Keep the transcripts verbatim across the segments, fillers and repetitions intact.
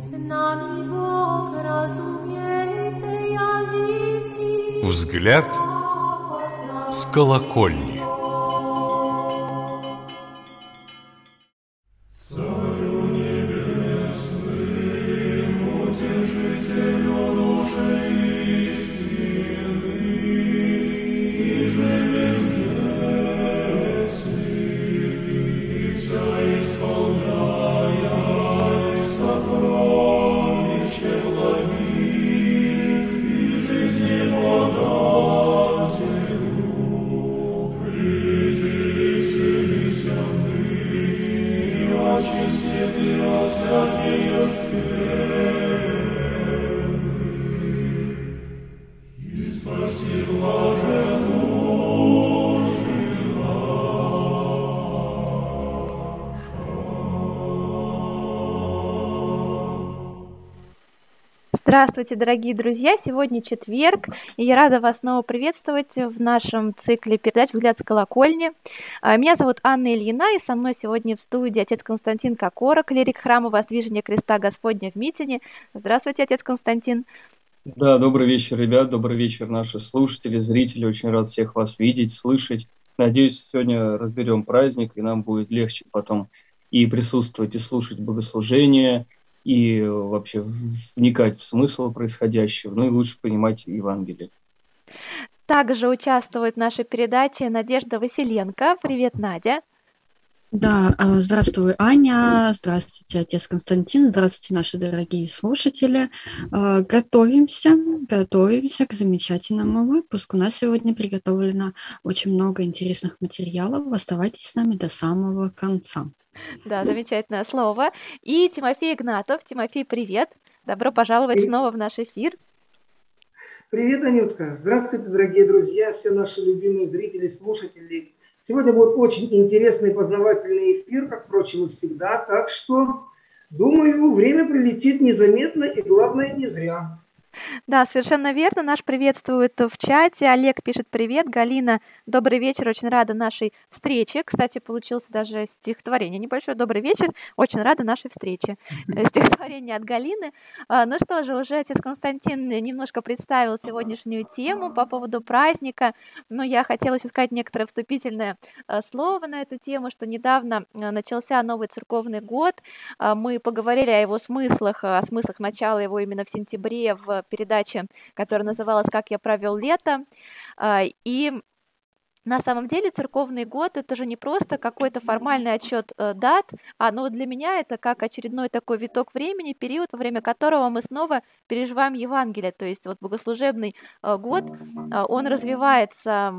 Взгляд с колокольни. Здравствуйте, дорогие друзья! Сегодня четверг, и я рада вас снова приветствовать в нашем цикле передач «Взгляд с колокольни». Меня зовут Анна Ильина, и со мной сегодня в студии отец Константин Кокора, клирик храма Воздвижения Креста Господня в Митине. Здравствуйте, отец Константин! Да, добрый вечер, ребят, добрый вечер, наши слушатели, зрители. Очень рад всех вас видеть, слышать. Надеюсь, сегодня разберем праздник, и нам будет легче потом и присутствовать, и слушать богослужение, и вообще вникать в смысл происходящего, ну и лучше понимать Евангелие. Также участвует в нашей передаче Надежда Василенко. Привет, Надя. Да, здравствуй, Аня, здравствуйте, отец Константин, здравствуйте, наши дорогие слушатели. Готовимся, готовимся к замечательному выпуску. У нас сегодня приготовлено очень много интересных материалов. Оставайтесь с нами до самого конца. Да, замечательное слово. И Тимофей Игнатов. Тимофей, привет. Добро пожаловать привет. Снова в наш эфир. Привет, Анютка. Здравствуйте, дорогие друзья, все наши любимые зрители, слушатели. Сегодня будет очень интересный познавательный эфир, как, впрочем, и всегда. Так что, думаю, время прилетит незаметно и, главное, не зря. Да, совершенно верно. Наш приветствует в чате. Олег пишет привет. Галина, добрый вечер. Очень рада нашей встрече. Кстати, получился даже стихотворение небольшое. Добрый вечер. Очень рада нашей встрече. Стихотворение от Галины. Ну что же, уже отец Константин немножко представил сегодняшнюю тему по поводу праздника. Но я хотела еще сказать некоторое вступительное слово на эту тему, что недавно начался новый церковный год. Мы поговорили о его смыслах, о смыслах начала его именно в сентябре в передаче, которая называлась «Как я провел лето». И на самом деле церковный год – это же не просто какой-то формальный отчет дат, а ну, для меня это как очередной такой виток времени, период, во время которого мы снова переживаем Евангелие. То есть вот богослужебный год, он развивается,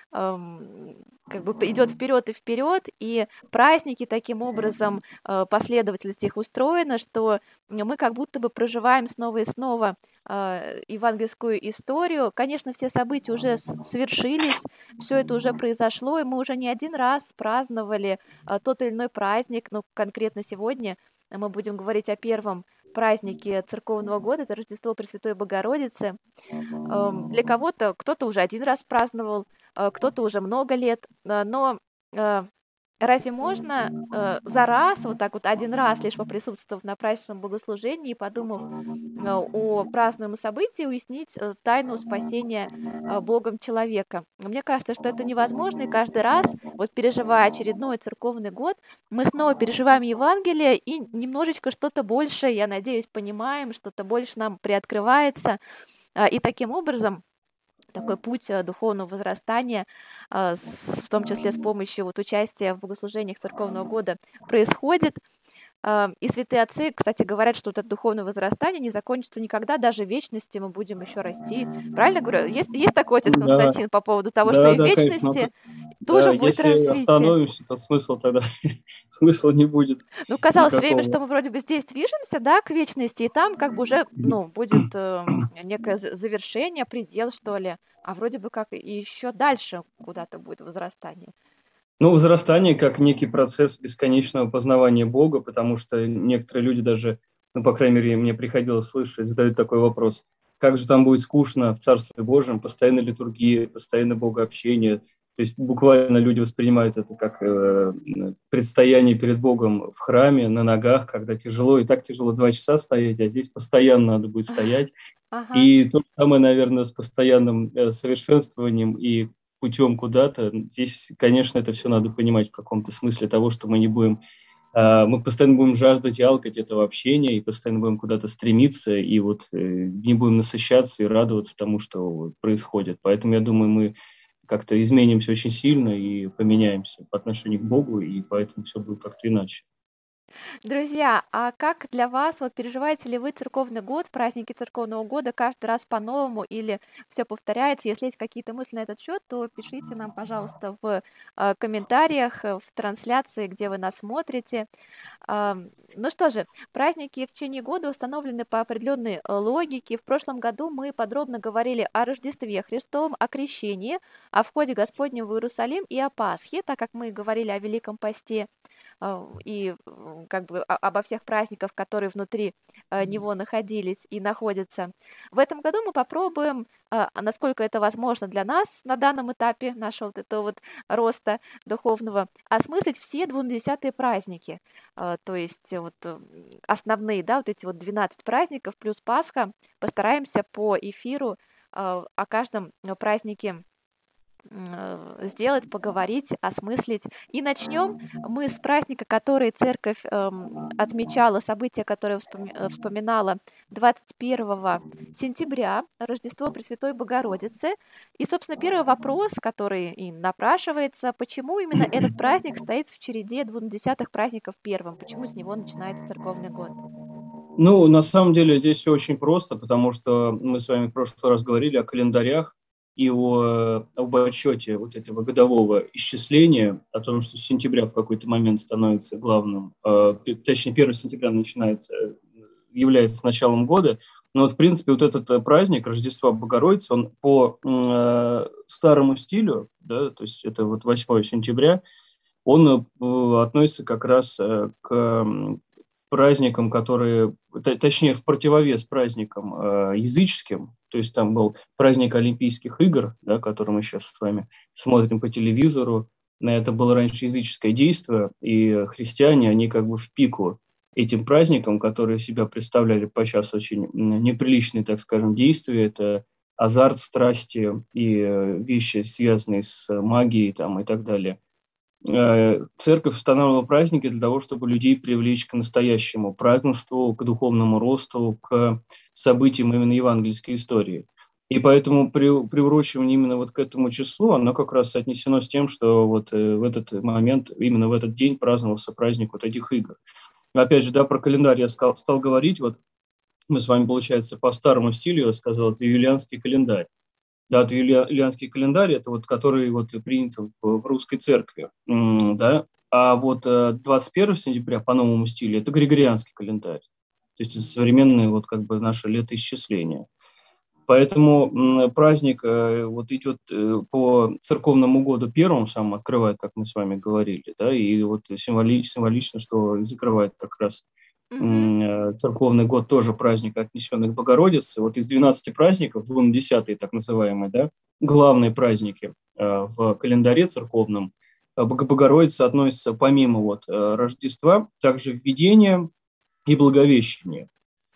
как бы идет вперед и вперед, и праздники таким образом, последовательность их устроена, что мы как будто бы проживаем снова и снова евангельскую историю. Конечно, все события уже свершились, все это уже произошло, и мы уже не один раз праздновали тот или иной праздник, но конкретно сегодня мы будем говорить о первом празднике церковного года, это Рождество Пресвятой Богородицы. Для кого-то, кто-то уже один раз праздновал, кто-то уже много лет, но разве можно э, за раз, вот так вот один раз лишь поприсутствовав на праздничном богослужении и подумав э, о празднуемом событии, уяснить э, тайну спасения э, Богом человека? Мне кажется, что это невозможно, и каждый раз, вот переживая очередной церковный год, мы снова переживаем Евангелие и немножечко что-то больше, я надеюсь, понимаем, что-то больше нам приоткрывается, э, и таким образом такой путь духовного возрастания, в том числе с помощью вот участия в богослужениях церковного года, происходит. И святые отцы, кстати, говорят, что вот это духовное возрастание не закончится никогда, даже в вечности мы будем еще расти. Правильно говорю? Есть, есть такой, отец Константин, да, по поводу того, да, что и да, в вечности конечно, тоже да, будет если развитие. Если остановимся, то смысла тогда смысла не будет. Ну, казалось никакого. время, что мы вроде бы здесь движемся, да, к вечности, и там как бы уже, ну, будет э, некое завершение, предел, что ли, а вроде бы как и еще дальше куда-то будет возрастание. Ну, возрастание как некий процесс бесконечного познавания Бога, потому что некоторые люди даже, ну, по крайней мере, мне приходилось слышать, задают такой вопрос: как же там будет скучно в Царстве Божьем, постоянно литургия, постоянно богообщение, То есть буквально люди воспринимают это как э, предстояние перед Богом в храме, на ногах, когда тяжело, и так тяжело два часа стоять, а здесь постоянно надо будет стоять. Ага. И то же самое, наверное, с постоянным э, совершенствованием и путем куда-то. Здесь, конечно, это все надо понимать в каком-то смысле того, что мы не будем, э, мы постоянно будем жаждать и алкать этого общения, и постоянно будем куда-то стремиться, и вот э, не будем насыщаться и радоваться тому, что вот происходит. Поэтому, я думаю, мы как-то изменимся очень сильно и поменяемся по отношению к Богу, и поэтому все будет как-то иначе. Друзья, а как для вас, вот переживаете ли вы церковный год, праздники церковного года каждый раз по-новому или все повторяется? Если есть какие-то мысли на этот счет, то пишите нам, пожалуйста, в э, комментариях, э, в трансляции, где вы нас смотрите. Ам, Ну что же, праздники в течение года установлены по определенной э, логике. В прошлом году мы подробно говорили о Рождестве Христовом, о крещении, о входе Господнем в Иерусалим и о Пасхе, так как мы говорили о Великом Посте а, и м, как бы о- обо всех праздниках, которые внутри э, него находились и находятся. В этом году мы попробуем, а, а насколько это возможно для нас на данном этапе нашего вот этого вот роста духовного, осмыслить все двунадесятые праздники. А, То есть э, вот э, основные, да, вот эти вот двенадцать праздников плюс Пасха. Постараемся по эфиру а, о каждом э, празднике м, э, сделать, поговорить, осмыслить. И начнем мы с праздника, который церковь эм, отмечала, события, которые вспоми- э, вспоминала двадцать первого сентября, Рождество Пресвятой Богородицы. И, собственно, первый вопрос, который и напрашивается, почему именно этот праздник стоит в череде двунадесятых праздников первым, почему с него начинается церковный год? Ну, на самом деле здесь все очень просто, потому что мы с вами в прошлый раз говорили о календарях и о, об отчете вот этого годового исчисления, о том, что с сентября в какой-то момент становится главным, э, т- точнее, первого сентября начинается, э, является началом года. Но вот, в принципе, вот этот э, праздник Рождества Богородицы, он по м, э, старому стилю, да, то есть это вот восьмого сентября, он э, относится как раз э, к м, праздникам, которые, т- точнее, в противовес праздникам э, языческим, то есть там был праздник Олимпийских игр, да, который мы сейчас с вами смотрим по телевизору. На это было раньше языческое действие, и христиане, они как бы в пику этим праздникам, которые себя представляли подчас очень м, неприличные, так скажем, действия, это азарт, страсти и э, вещи, связанные с магией там, и так далее. Э, Церковь устанавливала праздники для того, чтобы людей привлечь к настоящему празднеству, к духовному росту, к событиям именно евангельской истории. И поэтому при- приурочивание именно вот к этому числу, оно как раз соотнесено с тем, что вот э, в этот момент, именно в этот день праздновался праздник вот этих игр. Но опять же, да, про календарь я стал, стал говорить, вот мы с вами, получается, по старому стилю, я сказал, это юлианский календарь. Да, вот юли- юлианский календарь, это вот который вот принят в, в русской церкви, м, да, а вот э, двадцать первого сентября по новому стилю это григорианский календарь, то есть это современное вот как бы наше летоисчисление. Поэтому м, праздник э, вот идет э, по церковному году первым, сам открывает, как мы с вами говорили, да, и вот символи- символично, что закрывает как раз Мгм. м, э, церковный год тоже праздник, отнесенный к Богородице. Вот из двенадцати праздников, двунадесятые так называемые, да, главные праздники э, в календаре церковном, э, к Богородице относятся помимо вот э, Рождества, также введение и Благовещение.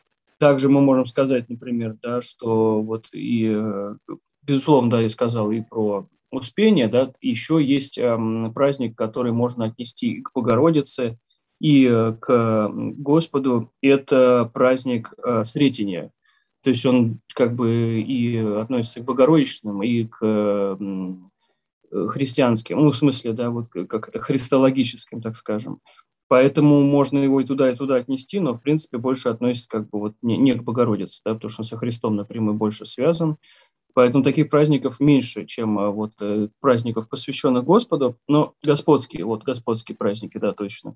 Также мы можем сказать, например, да, что вот и, э, безусловно, да, я сказал и про Успение, да, еще есть эм, праздник, который можно отнести и к Богородице, и э, к м, Господу. Это праздник э, Сретения. То есть он как бы и относится к богородичным, и к э, м, э, христианским, ну, в смысле, да, вот к- как это, христологическим, так скажем. Поэтому можно его и туда, и туда отнести, но, в принципе, больше относится как бы вот не, не к Богородице, да, потому что он со Христом напрямую больше связан. Поэтому таких праздников меньше, чем а, вот э, праздников, посвященных Господу, но господские, вот господские праздники, да, точно.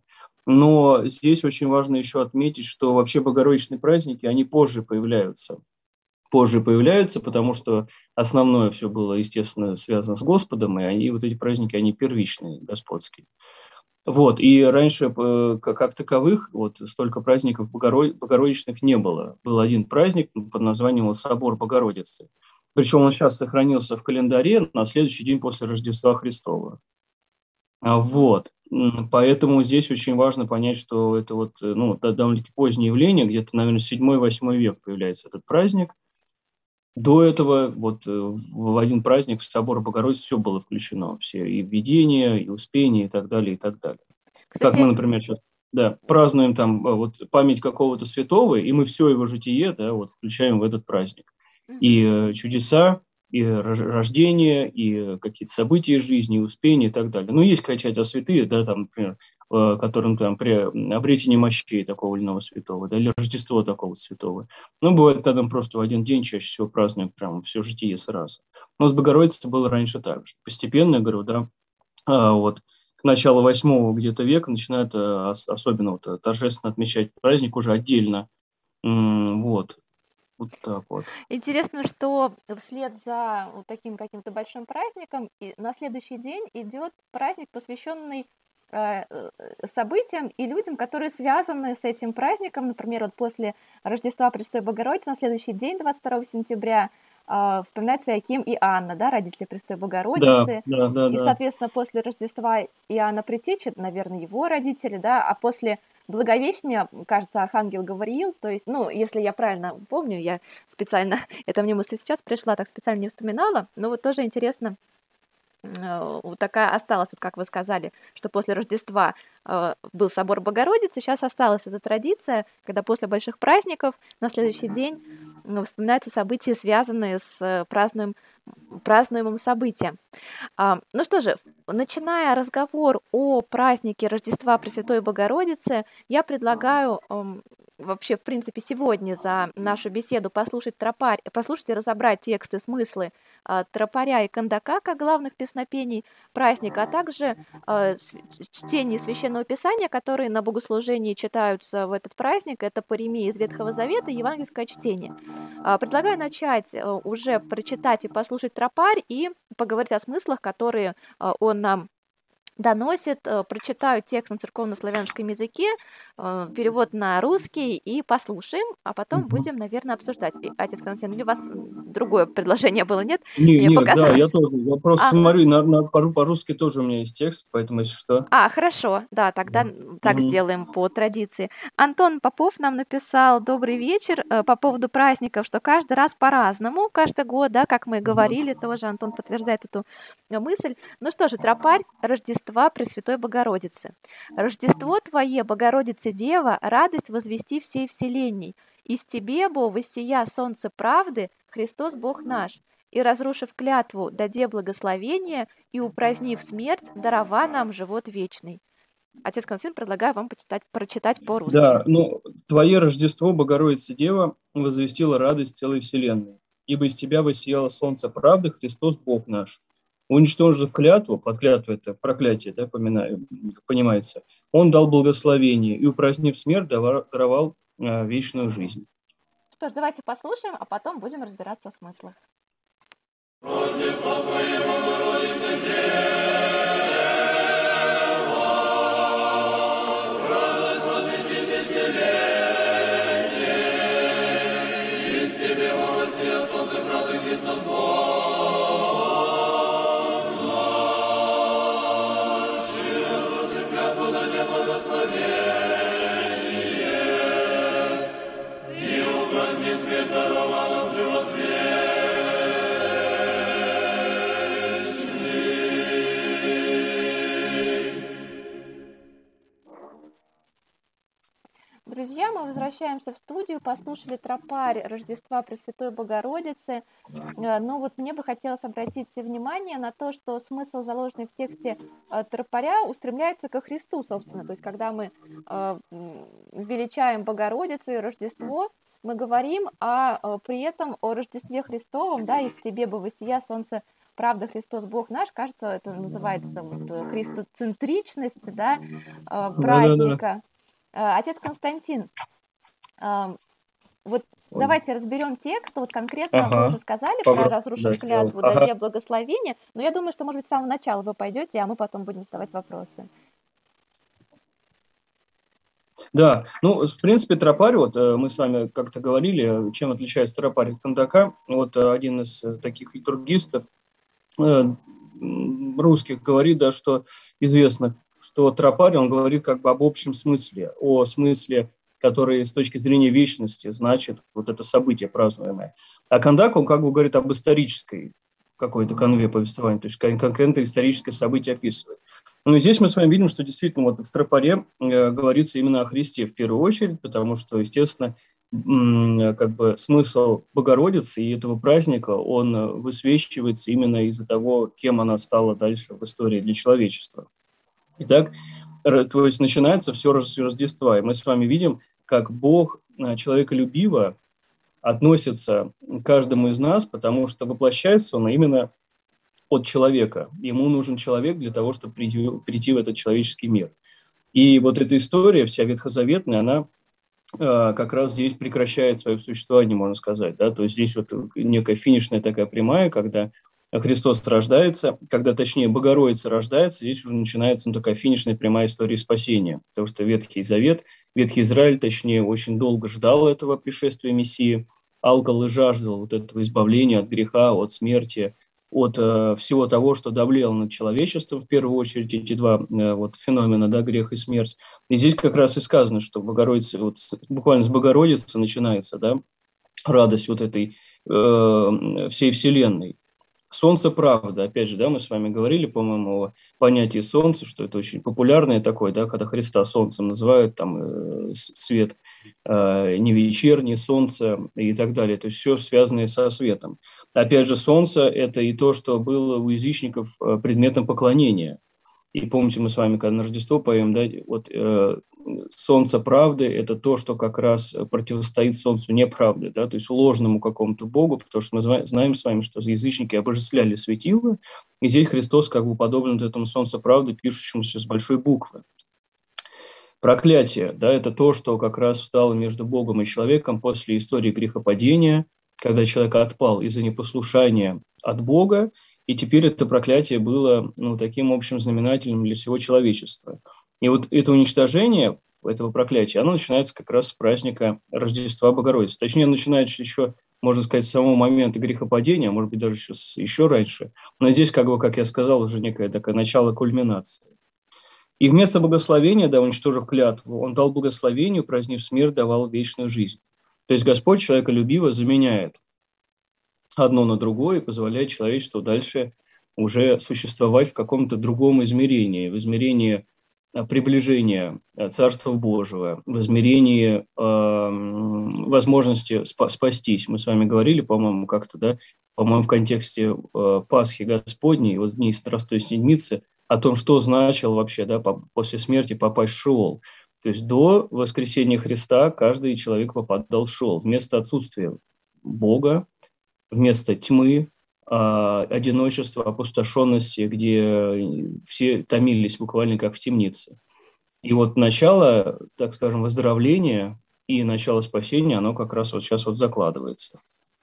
Но здесь очень важно еще отметить, что вообще богородичные праздники, они позже появляются позже появляются, потому что основное все было, естественно, связано с Господом, и они, вот эти праздники, они первичные, господские. Вот, и раньше э, как, как таковых вот столько праздников Богоро- богородичных не было. Был один праздник под названием вот Собор Богородицы. Причем он сейчас сохранился в календаре на следующий день после Рождества Христова. А, Вот. М, Поэтому здесь очень важно понять, что это вот, э, ну, да- довольно-таки позднее явление, где-то, наверное, седьмой-восьмой век появляется этот праздник. До этого вот э, в в один праздник в собор Богородицы все было включено, все и введение, и успение, и так далее, и так далее. Как мы, Кстати, например, сейчас, да, празднуем там э, вот память какого-то святого, и мы все его житие, да, вот включаем в этот праздник. И мгм. э, чудеса, и рож- рождение, и э, какие-то события жизни, и успения, и так далее. Ну, есть, конечно, святые, да, там, например, э, которым там при обретении мощей такого или иного святого, да, или Рождество такого святого. Ну, бывает, когда мы просто в один день чаще всего празднуем прям все житие сразу. Но с Богородицей было раньше так же. Постепенно, я говорю, да, а, вот к началу восьмого где-то века начинают э, ос- особенно вот, э, торжественно отмечать праздник уже отдельно. М, Вот, вот так вот. Интересно, что вслед за вот таким каким-то большим праздником и на следующий день идет праздник, посвященный э, э, событиям и людям, которые связаны с этим праздником. Например, вот после Рождества Пресвятой Богородицы на следующий день, двадцать второго сентября, а, вспоминается Иаким и Анна, да, родители Пресвятой Да, Богородицы. да, да, И, да. соответственно, после Рождества Иоанна Предтечи, наверное, его родители, да, а после Благовещения, кажется, Архангел Гавриил, то есть, ну, если я правильно помню, я специально, это мне мысль сейчас пришла, так специально не вспоминала, но вот тоже интересно, э, вот такая осталась, вот как вы сказали, что после Рождества э, был собор Богородицы, сейчас осталась эта традиция, когда после больших праздников на следующий день э, вспоминаются события, связанные с э, празднуем, празднуемым событием. А, ну что же, начиная разговор о празднике Рождества Пресвятой Богородицы, я предлагаю ам, вообще, в принципе, сегодня за нашу беседу послушать тропарь, послушать и разобрать тексты, смыслы а, тропаря и кандака как главных песнопений праздника, а также а, с- чтение Священного Писания, которые на богослужении читаются в этот праздник. Это Паримия из Ветхого Завета и евангельское чтение. А, Предлагаю начать э, уже прочитать и послушать тропарь и поговорить о смыслах, которые а, он нам доносит. Э, Прочитаю текст на церковно-славянском языке, э, перевод на русский и послушаем, а потом Мгм. будем, наверное, обсуждать. И, Отец Константин, или у вас м, другое предложение было, нет? Не, Мне нет, да, я показалось. тоже. Я просто Ага. смотрю, на, на- по- по-русски тоже у меня есть текст, поэтому если что. А, хорошо, да, тогда м, так Мгм. сделаем по традиции. Антон Попов нам написал добрый вечер э, по поводу праздников, что каждый раз по-разному, каждый год, да, как мы и Мгм. говорили, тоже Антон подтверждает эту э, мысль. Ну что же, тропарь Рождества Пресвятой Богородицы. Рождество Твое, Богородица Дева, радость возвести всей вселенной. Из Тебе, бо, воссия солнце правды, Христос Бог наш. И, разрушив клятву, даде благословение, и, упразднив смерть, дарова нам живот вечный. Отец Константин, предлагаю вам почитать, прочитать по-русски. Да, ну, Твое Рождество, Богородица Дева, возвестила радость целой вселенной. Ибо из Тебя воссияло солнце правды, Христос Бог наш. Уничтожив клятву, под клятву это проклятие, да, поминаю, понимается, Он дал благословение и, упразднив смерть, дава- даровал э, вечную жизнь. Что ж, давайте послушаем, а потом будем разбираться в смыслах. Друзья, мы возвращаемся в студию, послушали тропарь Рождества Пресвятой Богородицы. Э, Но вот мне бы хотелось обратить внимание на то, что смысл, заложенный в тексте э, тропаря, устремляется ко Христу, собственно. То есть, когда мы э, м, величаем Богородицу и Рождество, мы говорим о, э, при этом о Рождестве Христовом, да, из тебе бы воссия солнце правда, Христос Бог наш, кажется, это называется вот э, христоцентричность, да, э, Да-да-да. праздника. Э, Отец Константин, а, вот Ой. давайте разберем текст. Вот конкретно вы уже Ага. сказали про Попро- разрушив да, сделал. клятву, Ага. даде благословение, но я думаю, что, может быть, с самого начала вы пойдете, а мы потом будем задавать вопросы. Да, ну, в принципе, тропарь, вот э, мы с вами как-то говорили, чем отличается тропарь от кандака. Вот э, один из э, таких литургистов э, м, русских говорит, да, что известно, что тропарь, он говорит как бы об общем смысле, о смысле, который с точки зрения вечности значит вот это событие празднуемое. А кандак, он как бы говорит об исторической какой-то канве повествования, то есть кон- конкретно историческое событие описывает. Ну и здесь мы с вами видим, что действительно вот в тропаре э, говорится именно о Христе в первую очередь, потому что, естественно, м, как бы смысл Богородицы и этого праздника, он э, высвечивается именно из-за того, кем она стала дальше в истории для человечества. Итак, р- то есть начинается все с Рождества, и мы с вами видим, как Бог э, человеколюбиво относится к каждому из нас, потому что воплощается он именно от человека. Ему нужен человек для того, чтобы прийти, прийти в этот человеческий мир. И вот эта история, вся ветхозаветная, она э, как раз здесь прекращает свое существование, можно сказать. Да? То есть здесь вот некая финишная такая прямая, когда Христос рождается, когда, точнее, Богородица рождается, здесь уже начинается ну, такая финишная прямая история спасения. Потому что Ветхий Завет, Ветхий Израиль, точнее, очень долго ждал этого пришествия Мессии, алкал и жаждал вот этого избавления от греха, от смерти, от э, всего того, что давлело над человечеством, в первую очередь, эти два э, вот, феномена, да, грех и смерть. И здесь как раз и сказано, что Богородица, вот, буквально с Богородицы начинается, да, радость вот этой э, всей вселенной. Солнце правда, опять же, да, мы с вами говорили, по-моему, о понятии солнца, что это очень популярное такое, да, когда Христа солнцем называют, там, э, свет э, не вечерний, солнце и так далее, то есть все связанное со светом. Опять же, солнце – это и то, что было у язычников э, предметом поклонения. И помните, мы с вами, когда на Рождество поем, да, вот э, солнце правды – это то, что как раз противостоит солнцу неправды, да, то есть ложному какому-то богу, потому что мы знаем с вами, что язычники обожествляли светило, и здесь Христос как бы подобен этому солнцу правды, пишущемуся с большой буквы. Проклятие, да, это то, что как раз встало между Богом и человеком после истории грехопадения, когда человек отпал из-за непослушания от Бога, и теперь это проклятие было ну, таким общим знаменателем для всего человечества. И вот это уничтожение этого проклятия, оно начинается как раз с праздника Рождества Богородицы. Точнее, начинается еще, можно сказать, с самого момента грехопадения, может быть, даже еще, еще раньше. Но здесь, как бы, как я сказал, уже некое такое начало кульминации. И вместо благословения, да, уничтожив клятву, он дал благословению, празднив смерть, давал вечную жизнь. То есть Господь человеколюбиво заменяет одно на другое и позволяет человечеству дальше уже существовать в каком-то другом измерении, в измерении приближения Царства Божьего, в измерении э, возможности спа- спастись. Мы с вами говорили, по-моему, как-то, да, по-моему, в контексте э, Пасхи Господней, вот дней Страстной Седмицы, о том, что значило вообще, да, по- после смерти попасть в Шеол. То есть до воскресения Христа каждый человек попадал в Шеол. Вместо отсутствия Бога, вместо тьмы, одиночества, опустошенности, где все томились буквально как в темнице. И вот начало, так скажем, выздоровления и начало спасения, оно как раз вот сейчас вот закладывается.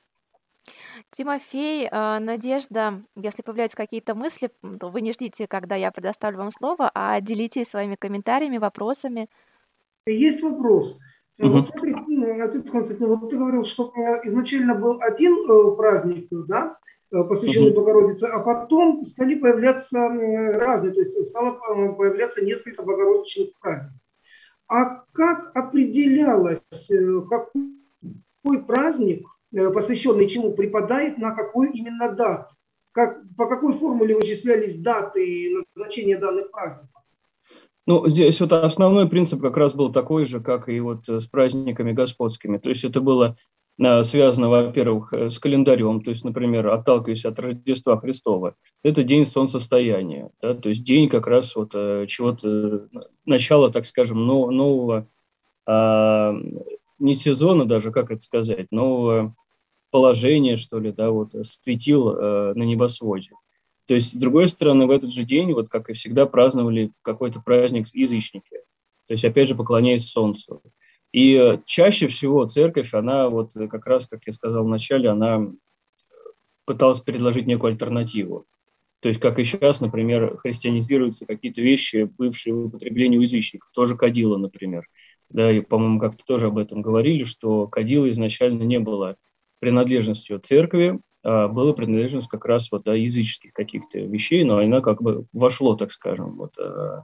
Тимофей, а, Надежда, если появляются какие-то мысли, м, то вы не ждите, когда я предоставлю вам слово, а делитесь своими комментариями, вопросами. Есть вопрос. Э, Мгм. Вот смотри, м, отец Константин, вот ты говорил, что э, изначально был один э, праздник, да, э, посвященный Мгм. Богородице, а потом стали появляться м, разные, то есть стало э, появляться несколько богородичных праздников. А как определялось, э, какой праздник, э, посвященный чему, припадает на какую именно дату? Как, по какой формуле вычислялись даты и назначения данных праздников? Ну, здесь вот основной принцип как раз был такой же, как и вот э, с праздниками господскими. То есть это было э, связано, во-первых, э, с календарем, то есть, например, отталкиваясь от Рождества Христова, это день солнцестояния, да, то есть день как раз вот э, чего-то, э, начала, так скажем, но- нового, а, не сезона даже, как это сказать, нового положения, что ли, да, вот светил э, на небосводе. То есть, с другой стороны, в этот же день, вот как и всегда, праздновали какой-то праздник язычники. То есть, опять же, поклоняясь солнцу. И э, чаще всего церковь, она вот э, как раз, как я сказал вначале, она пыталась предложить некую альтернативу. То есть, как и сейчас, например, христианизируются какие-то вещи, бывшие в употреблении у язычников, тоже кадила, например. Да, и, по-моему, как-то тоже об этом говорили, что кадила изначально не было принадлежностью церкви, а была принадлежность как раз вот, да, языческих каких-то вещей, но она как бы вошло, так скажем, вот, э,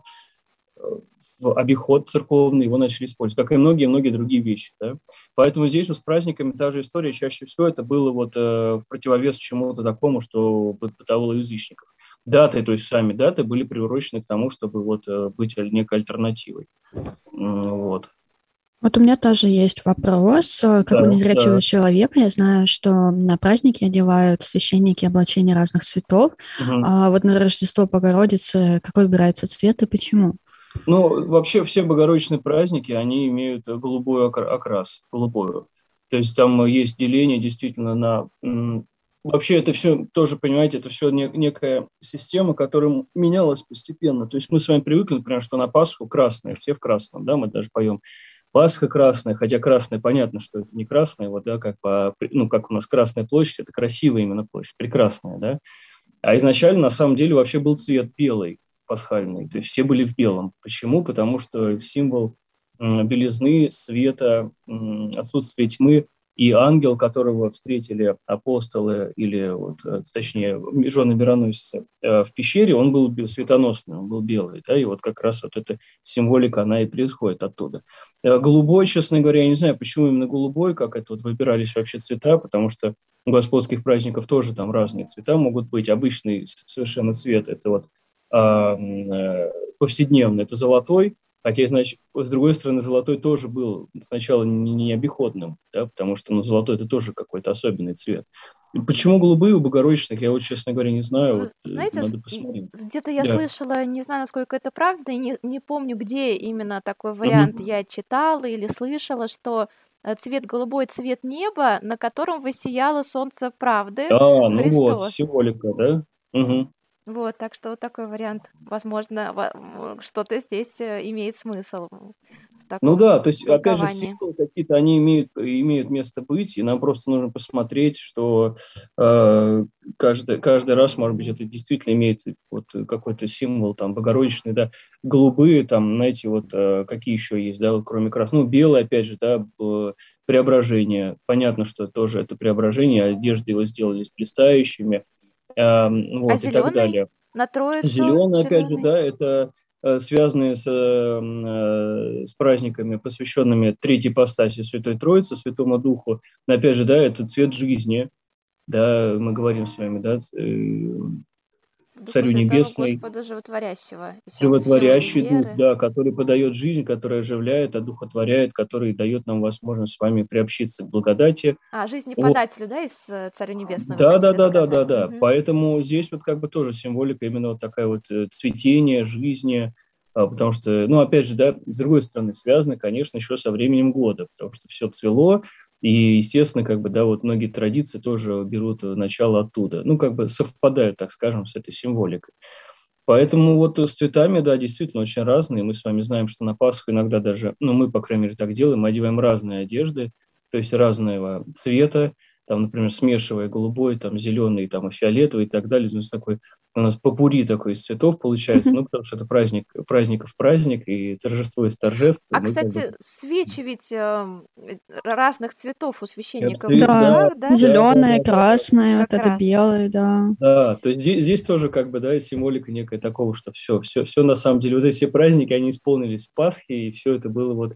в обиход церковный, его начали использовать, как и многие-многие другие вещи. Да? Поэтому здесь вот с праздниками та же история, чаще всего это было вот, э, в противовес чему-то такому, что бытовало у язычников. Даты, то есть сами даты, были приурочены к тому, чтобы вот, э, быть некой альтернативой. Вот. Вот у меня тоже есть вопрос. Как Да, у незрячего да. человека, я знаю, что на праздники одевают священники облачения разных цветов. Угу. А вот на Рождество Богородицы какой выбирается цвет и почему? Ну, вообще все богородичные праздники, они имеют голубой окрас, голубую. То есть там есть деление действительно на... Вообще это все тоже, понимаете, это все некая система, которая менялась постепенно. То есть мы с вами привыкли, например, что на Пасху красное, все в красном, да, мы даже поем Пасха красная, хотя красная, понятно, что это не красная, вот, да, как, по, ну, как у нас Красная площадь, это красивая именно площадь, прекрасная, да. А изначально, на самом деле, вообще был цвет белый, пасхальный, то есть все были в белом. Почему? Потому что символ белизны, света, отсутствия тьмы, и ангел, которого встретили апостолы, или, вот, точнее, жены мироносицы в пещере, он был светоносный, он был белый, да, и вот как раз вот эта символика, она и происходит оттуда. Голубой, честно говоря, я не знаю, почему именно голубой, как это вот выбирались вообще цвета, потому что у господских праздников тоже там разные цвета могут быть. Обычный совершенно цвет – это вот э, повседневный, это золотой, хотя, значит, с другой стороны, золотой тоже был сначала не обиходным, да, потому что ну, золотой – это тоже какой-то особенный цвет. И почему голубые у богородичных, я вот, честно говоря, не знаю, вот, знаете, надо посмотреть. Где-то я да. слышала, не знаю, насколько это правда, и не, не помню, где именно такой вариант Угу. я читала или слышала, что цвет голубой – цвет неба, на котором воссияло солнце правды, А, ну вот, Христос. символика, да? Угу. Вот, так что вот такой вариант, возможно, во- что-то здесь э, имеет смысл в Ну таком да, то есть, опять же, толковании. символы какие-то, они имеют, имеют место быть, и нам просто нужно посмотреть, что э, каждый, каждый раз, может быть, это действительно имеет вот какой-то символ, там, богородичный, да, голубые, там, знаете, вот э, какие еще есть, да, вот, кроме красного, ну, белый, опять же, да, э, преображение, понятно, что тоже это преображение, одежды его сделали блистающими, э, вот, А и так зеленый далее. на Троицу? Зеленый, опять же, Зеленый. да, это э, связанные с, э, с праздниками, посвященными Третьей ипостаси Святой Троицы, Святому Духу. Но, опять же, да, это цвет жизни, да, мы говорим с вами, да, Духу Царю Святого Небесный, Господа Животворящего, и сил- силой животворящий Дух, веры. да, который подает жизнь, который оживляет, одухотворяет, который дает нам возможность с вами приобщиться к благодати. А, жизни Вот. подателю, да, из э, Царю Небесного вы Да, да, хотели да, да, да, сказать? да. Мгм. Поэтому здесь вот как бы тоже символика именно вот такая вот э, цветение жизни, а, потому что, ну, опять же, да, с другой стороны, связано, конечно, еще со временем года, потому что все цвело, и, естественно, как бы, да, вот многие традиции тоже берут э, начало оттуда. Ну, как бы совпадают, так скажем, с этой символикой. Поэтому вот с цветами, да, действительно очень разные. Мы с вами знаем, что на Пасху иногда даже, ну, мы, по крайней мере, так делаем, мы одеваем разные одежды, то есть разного цвета, там, например, смешивая голубой, там, зеленый, там, и фиолетовый и так далее. То есть такой, у нас попурри такой из цветов получается, ну, потому что это праздник, праздников праздник, и торжество из торжеств. А, Мы как бы... кстати, свечи ведь эм, э, разных цветов у священников в Цвет, Да, руках, да, да? да, да, зеленое, да, да, да. красное, вот Как это раз. белое, да. Да, то есть здесь, здесь тоже как бы, да, символика некая такого, что все, все, все на самом деле, вот эти все праздники, они исполнились в Пасхе, и все это было вот,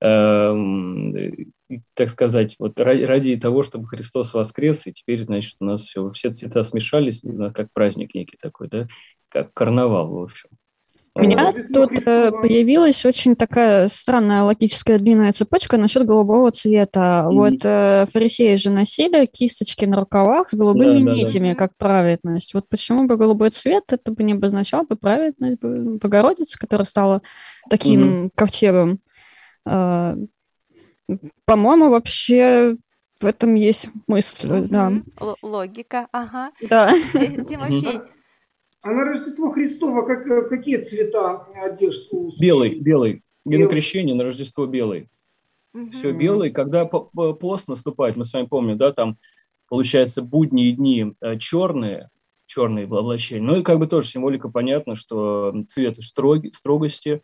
эм, так сказать, вот ради, ради того, чтобы Христос воскрес, и теперь, значит, у нас все, все цвета смешались, ну, как праздник некий такой, да, как карнавал, в общем. У меня Рождество тут э, Христово. появилась очень такая странная логическая длинная цепочка насчет голубого цвета. Мгм. Вот э, фарисеи же носили кисточки на рукавах с голубыми Да, да, да. нитями, Мгм. как праведность. Вот почему бы голубой цвет? Это бы не обозначал бы праведность бы Богородицы, которая стала таким Мгм. ковчегом. Э, По-моему, вообще в этом есть мысль, да. Мгм. Л- Логика, ага. Да. Ти- Тимофей, А, а на Рождество Христово как, э, какие цвета одежд у Белый, священников? белый. И на Белый. крещение, на Рождество белый. Все мгм. белый. Когда по- по- пост наступает, мы с вами помним, да, там, получается, будние дни э, черные, черные облачения. Ну и как бы тоже символика понятна, что цвет строги, строгости,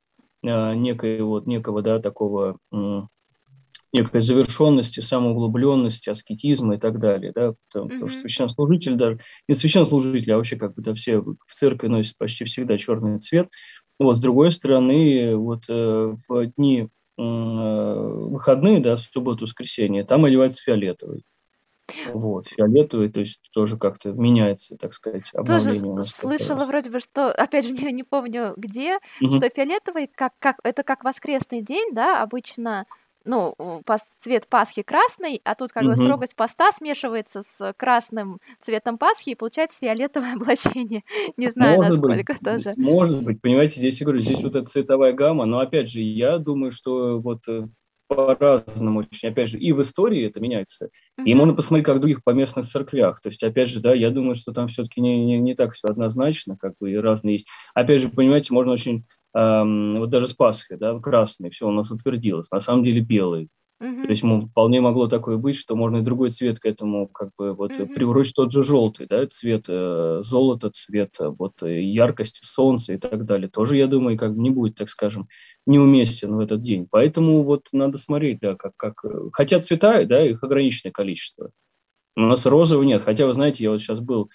э, некой, вот, некого, да, такого, э, некой завершенности, самоуглубленности, аскетизма и так далее, да, потому, потому что Мгм. священнослужитель даже, не священнослужитель, а вообще как бы да, все в церкви носят почти всегда черный цвет. Вот, с другой стороны, вот э, в дни э, выходные, да, в субботу, воскресенье, там одевается фиолетовый. Вот, фиолетовый, то есть тоже как-то меняется, так сказать, Тоже с- обновление у нас каждый слышала раз. вроде бы, что, опять же, не, не помню где, Мгм. что фиолетовый, как, как, это как воскресный день, да, обычно, ну, у- пас- цвет Пасхи красный, а тут как бы Мгм. строгость поста смешивается с красным цветом Пасхи, и получается фиолетовое облачение. Не знаю, Может быть, насколько тоже. может быть, понимаете, здесь я говорю, здесь вот эта цветовая гамма, но опять же, я думаю, что вот э, по-разному очень, опять же, и в истории это меняется, и Мгм, можно посмотреть, как в других поместных церквях, то есть, опять же, да, я думаю, что там все-таки не, не, не так все однозначно, как бы и разные есть. Опять же, понимаете, можно очень, эм, вот даже с Пасхой, да, красный, все у нас утвердилось, на самом деле белый. То мгм, есть, мол, вполне могло такое быть, что можно и другой цвет к этому как бы вот э, мгм, приурочить, тот же желтый, да, цвет э, золота, цвет э, вот э, яркости солнца и так далее. Тоже, я думаю, как бы не будет, так скажем, неуместен в этот день. Поэтому вот надо смотреть, да, как, как... э, Хотя цвета, да, их ограниченное количество. У нас розового нет. Хотя, вы знаете, я вот сейчас был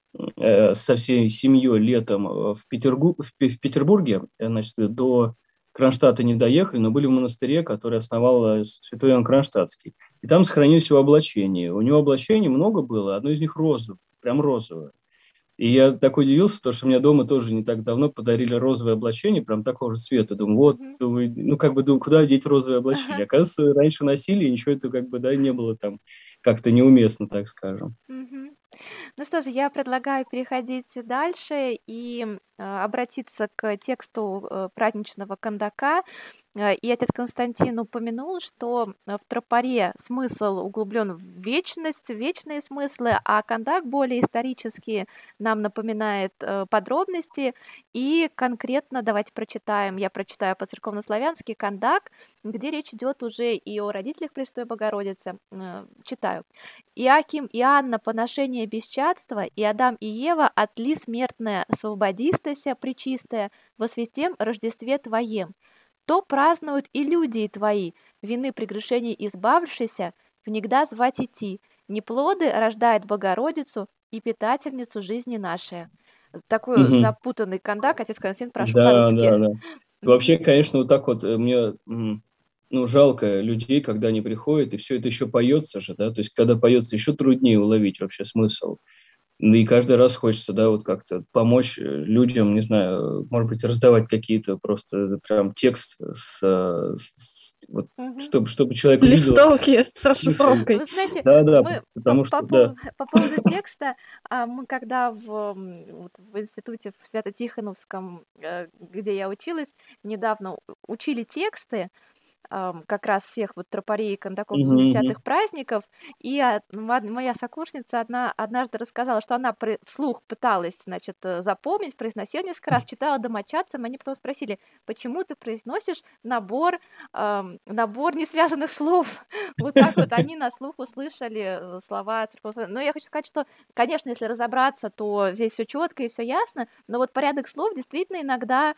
э, со всей семьей летом э, в, Петергу... в, Пе- в Петербурге, э, значит, до Кронштадта не доехали, но были в монастыре, который основал э, святой Иоанн Кронштадтский. И там сохранились его облачения. У него облачений много было, одно из них розовое, прям розовое. И я так удивился, потому что мне дома тоже не так давно подарили розовое облачение, прям такого же цвета. Думаю, вот, мгм. думаю, ну как бы думаю, куда деть розовое облачение? Ага, Оказывается, раньше носили, и ничего это как бы, да, не было там как-то неуместно, так скажем. мгм. Ну что же, я предлагаю переходить дальше и э, обратиться к тексту э, праздничного кандака. Э, И отец Константин упомянул, что э, в тропаре смысл углублен в вечность, в вечные смыслы, а кандак более исторически нам напоминает э, подробности. И конкретно давайте прочитаем, я прочитаю по-церковнославянски кандак, где речь идет уже и о родителях Престой Богородицы. Э, Читаю. Иаким и Анна поношение бесчадства, и Адам и Ева отли смертное освободистася пречистая во святем Рождестве Твоем. То празднуют и люди твои, вины прегрешений избавившися, внегда звать идти. Неплоды рождает Богородицу и питательницу жизни нашей. Такой Мгм. запутанный кондак, отец Константин, прошу Да, по-русски. да, да. Вообще, Мгм. конечно, вот так вот э, мне, м, ну, жалко людей, когда они приходят, и все это еще поется же, да, то есть, когда поется, еще труднее уловить вообще смысл. Ну, и каждый раз хочется, да, вот как-то помочь э, людям, не знаю, может быть, раздавать какие-то просто прям текст с, э, с- вот, Мгм. чтобы, чтобы человек видел. Листовки с расшифровкой. Вы знаете, Да, да, мы по, потому по что, да. поводу, по поводу текста, а, мы когда в, м, вот в институте в Свято-Тихоновском, э, где я училась, недавно у- учили тексты, ам, как раз всех вот тропарей и кондаков Мгм, двунадесятых мгм. праздников, и а, ма- моя сокурсница одна, однажды рассказала, что она при- вслух пыталась, значит, э, запомнить, произносила несколько раз, читала домочадцам, они потом спросили, почему ты произносишь набор, ам, набор несвязанных слов? Вот так вот они на слух услышали э, слова церковного. Но я хочу сказать, что, конечно, если разобраться, то здесь все четко и все ясно, но вот порядок слов действительно иногда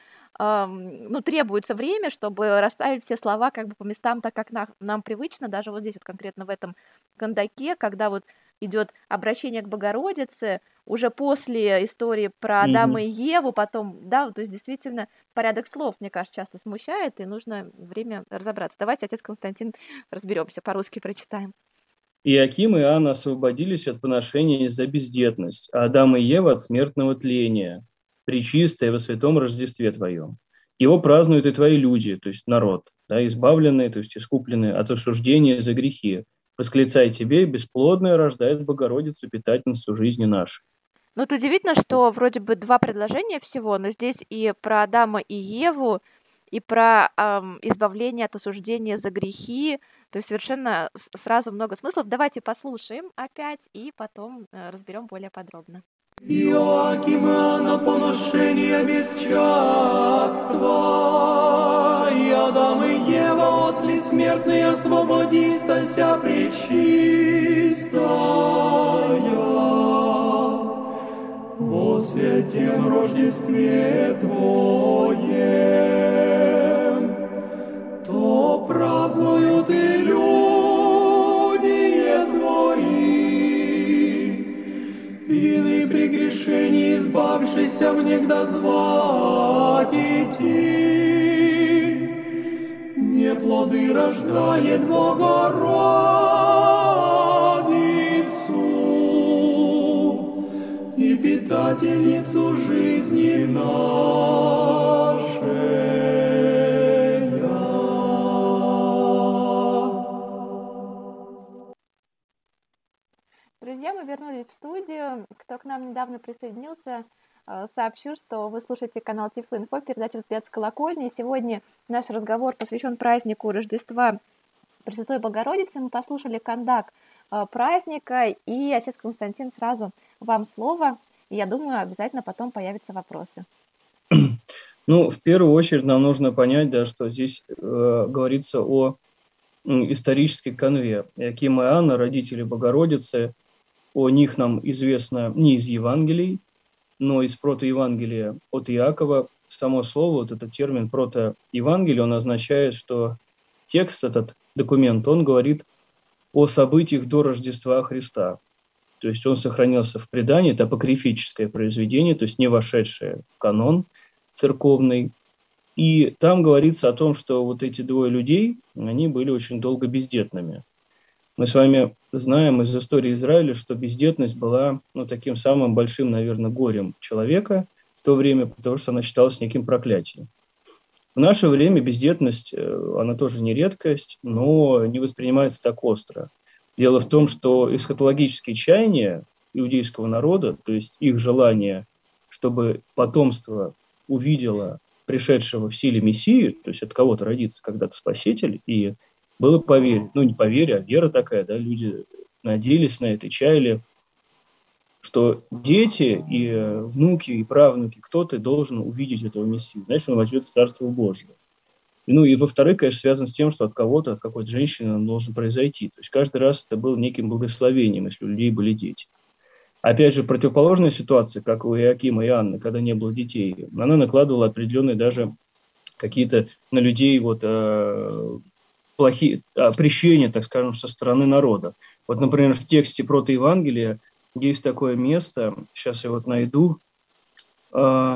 ам, ну, требуется время, чтобы расставить все слова как бы по местам, так как на- нам привычно, даже вот здесь вот конкретно в этом кандаке, когда вот идет обращение к Богородице, уже после истории про Адама Мгм. и Еву, потом, да, вот, то есть действительно порядок слов, мне кажется, часто смущает, и нужно время разобраться. Давайте, отец Константин, разберемся, по-русски прочитаем. Иаким и Иоанн освободились от поношения за бездетность, а Адам и Ева от смертного тления, пречистое во святом Рождестве Твоем. Его празднуют и Твои люди, то есть народ, да, избавленные, то есть искупленные от осуждения за грехи. Восклицай Тебе, бесплодная рождает Богородицу, питательницу жизни нашей. Ну, вот удивительно, что вроде бы два предложения всего, но здесь и про Адама и Еву, и про ам, избавление от осуждения за грехи, то есть совершенно с- сразу много смыслов. Давайте послушаем опять и потом э, разберем более подробно. Иоакима на поношение бесчадства, и Адам и Ева отли смертные освободистася пречистая, во святем Рождестве Твоем. празднуют и люди Твои. Иные прегрешений, избавшийся внегда звать идти, не плоды рождает Богородицу и питательницу жизни нашей. Друзья, мы вернулись в студию. Кто к нам недавно присоединился, сообщу, что вы слушаете канал Тифло-Инфо, передача «Взгляд с колокольни». Сегодня наш разговор посвящен празднику Рождества Пресвятой Богородицы. Мы послушали кондак праздника, и отец Константин, сразу вам слово. И я думаю, обязательно потом появятся вопросы. Ну, в первую очередь нам нужно понять, да, что здесь э, говорится о э, исторической канве. Иоаким и Анна, родители Богородицы, о них нам известно не из Евангелий, но из протоевангелия от Иакова. Само слово, вот этот термин протоевангелие, он означает, что текст, этот документ, он говорит о событиях до Рождества Христа. То есть он сохранился в предании, это апокрифическое произведение, то есть не вошедшее в канон церковный. И там говорится о том, что вот эти двое людей, они были очень долго бездетными. Мы с вами знаем из истории Израиля, что бездетность была, ну, таким самым большим, наверное, горем человека в то время, потому что она считалась неким проклятием. В наше время бездетность, она тоже не редкость, но не воспринимается так остро. Дело в том, что эсхатологические чаяния иудейского народа, то есть их желание, чтобы потомство увидело пришедшего в силе Мессию, то есть от кого-то родится когда-то Спаситель, и было поверить, ну не поверие, а вера такая, да, люди надеялись на это, чаяли, что дети и внуки, и правнуки, кто-то должен увидеть этого Мессию, значит, он войдет в Царство Божие. Ну и во-вторых, конечно, связано с тем, что от кого-то, от какой-то женщины он должен произойти. То есть каждый раз это было неким благословением, если у людей были дети. Опять же, противоположная ситуация, как у Иоакима и Анны, когда не было детей, она накладывала определенные даже какие-то на людей вот, э, плохие опрещения, так скажем, со стороны народа. Вот, например, в тексте протоевангелия есть такое место, сейчас я вот найду, э,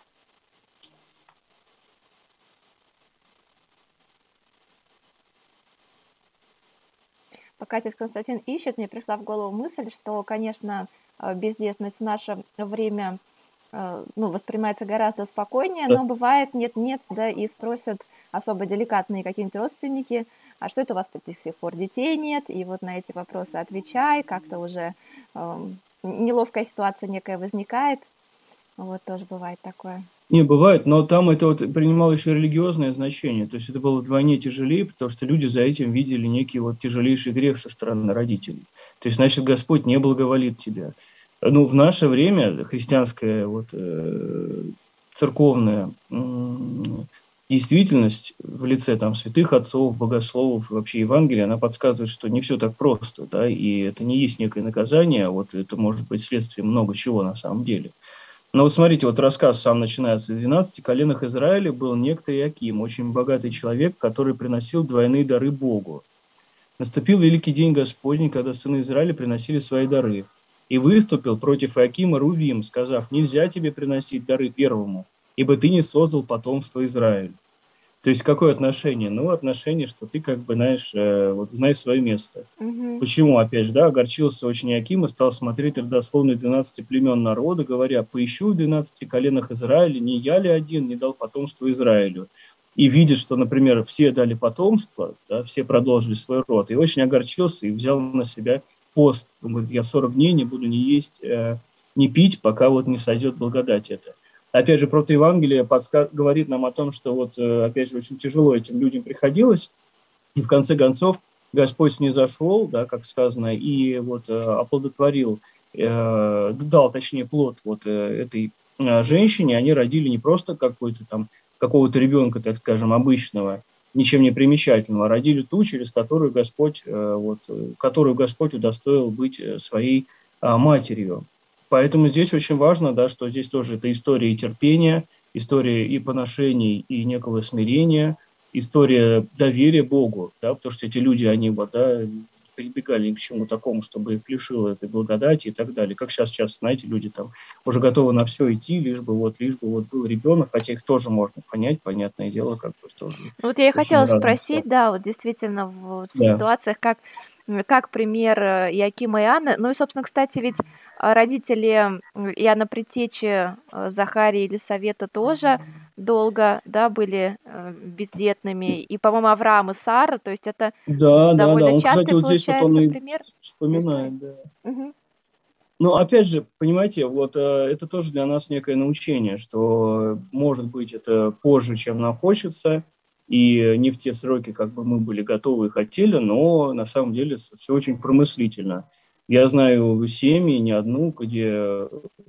Пока отец Константин ищет, мне пришла в голову мысль, что, конечно, бездетность в наше время, ну, воспринимается гораздо спокойнее, но бывает нет-нет, да, и спросят особо деликатные какие-нибудь родственники, а что это у вас до сих пор детей нет, и вот на эти вопросы отвечай, как-то уже э, неловкая ситуация некая возникает, вот тоже бывает такое. Не, бывает, но там это вот принимало еще религиозное значение, то есть это было вдвойне тяжелее, потому что люди за этим видели некий вот тяжелейший грех со стороны родителей. То есть, значит, Господь не благоволит тебя. Ну, в наше время христианская вот, э, церковная э, действительность в лице там святых отцов, богословов и вообще Евангелия, она подсказывает, что не все так просто, да, и это не есть некое наказание, а вот это может быть следствием много чего на самом деле. Но вот смотрите, вот рассказ сам начинается. В двенадцати коленах Израиля был некто Иоаким, очень богатый человек, который приносил двойные дары Богу. Наступил великий день Господень, когда сыны Израиля приносили свои дары. И выступил против Иоакима Рувим, сказав: «Нельзя тебе приносить дары первому, ибо ты не создал потомство Израиля». То есть какое отношение? Ну, отношение, что ты как бы, знаешь, э, вот знаешь свое место. Угу. Почему, опять же, да, огорчился очень Иоаким и стал смотреть родословные двенадцати племен народа, говоря: «Поищу в двенадцати коленах Израиля, не я ли один не дал потомство Израилю?» И видит, что, например, все дали потомство, да, все продолжили свой род, и очень огорчился и взял на себя пост. Он говорит: «Я сорок дней не буду ни есть, э, ни пить, пока вот не сойдет благодать эта». Опять же, протоевангелие подска- говорит нам о том, что вот, опять же, очень тяжело этим людям приходилось, и в конце концов Господь снизошел, да, как сказано, и вот оплодотворил, э, дал, точнее, плод вот этой женщине. Они родили не просто какой-то там, какого-то ребенка, так скажем, обычного, ничем не примечательного, а родили ту, через которую Господь, э, вот, которую Господь удостоил быть своей э, матерью. Поэтому здесь очень важно, да, что здесь тоже это история и терпения, история и поношений, и некого смирения, история доверия Богу, да, потому что эти люди, они вот, да, прибегали ни к чему такому, чтобы их лишило этой благодати и так далее. Как сейчас, сейчас, знаете, люди там уже готовы на все идти, лишь бы вот, лишь бы вот был ребенок, хотя их тоже можно понять, понятное дело, как бы тоже. Ну, вот я и хотела разные, спросить, да. да, вот действительно в, в Да. ситуациях, как, м, как пример э, Иакима и Анны. Ну и, собственно, кстати, ведь а, родители м, Иоанна Предтечи, э, Захария и Елисавета тоже долго, да, были э, бездетными. И, по-моему, Авраам и Сара, то есть это Да, да, да. довольно Он, кстати, частый, вот здесь вот он получается, и пример истории. вспоминает, да. Мгм. Но опять же, понимаете, вот э, это тоже для нас некое научение, что, может быть, это позже, чем нам хочется, и не в те сроки, как бы мы были готовы и хотели, но на самом деле все очень промыслительно. Я знаю семьи, не одну, где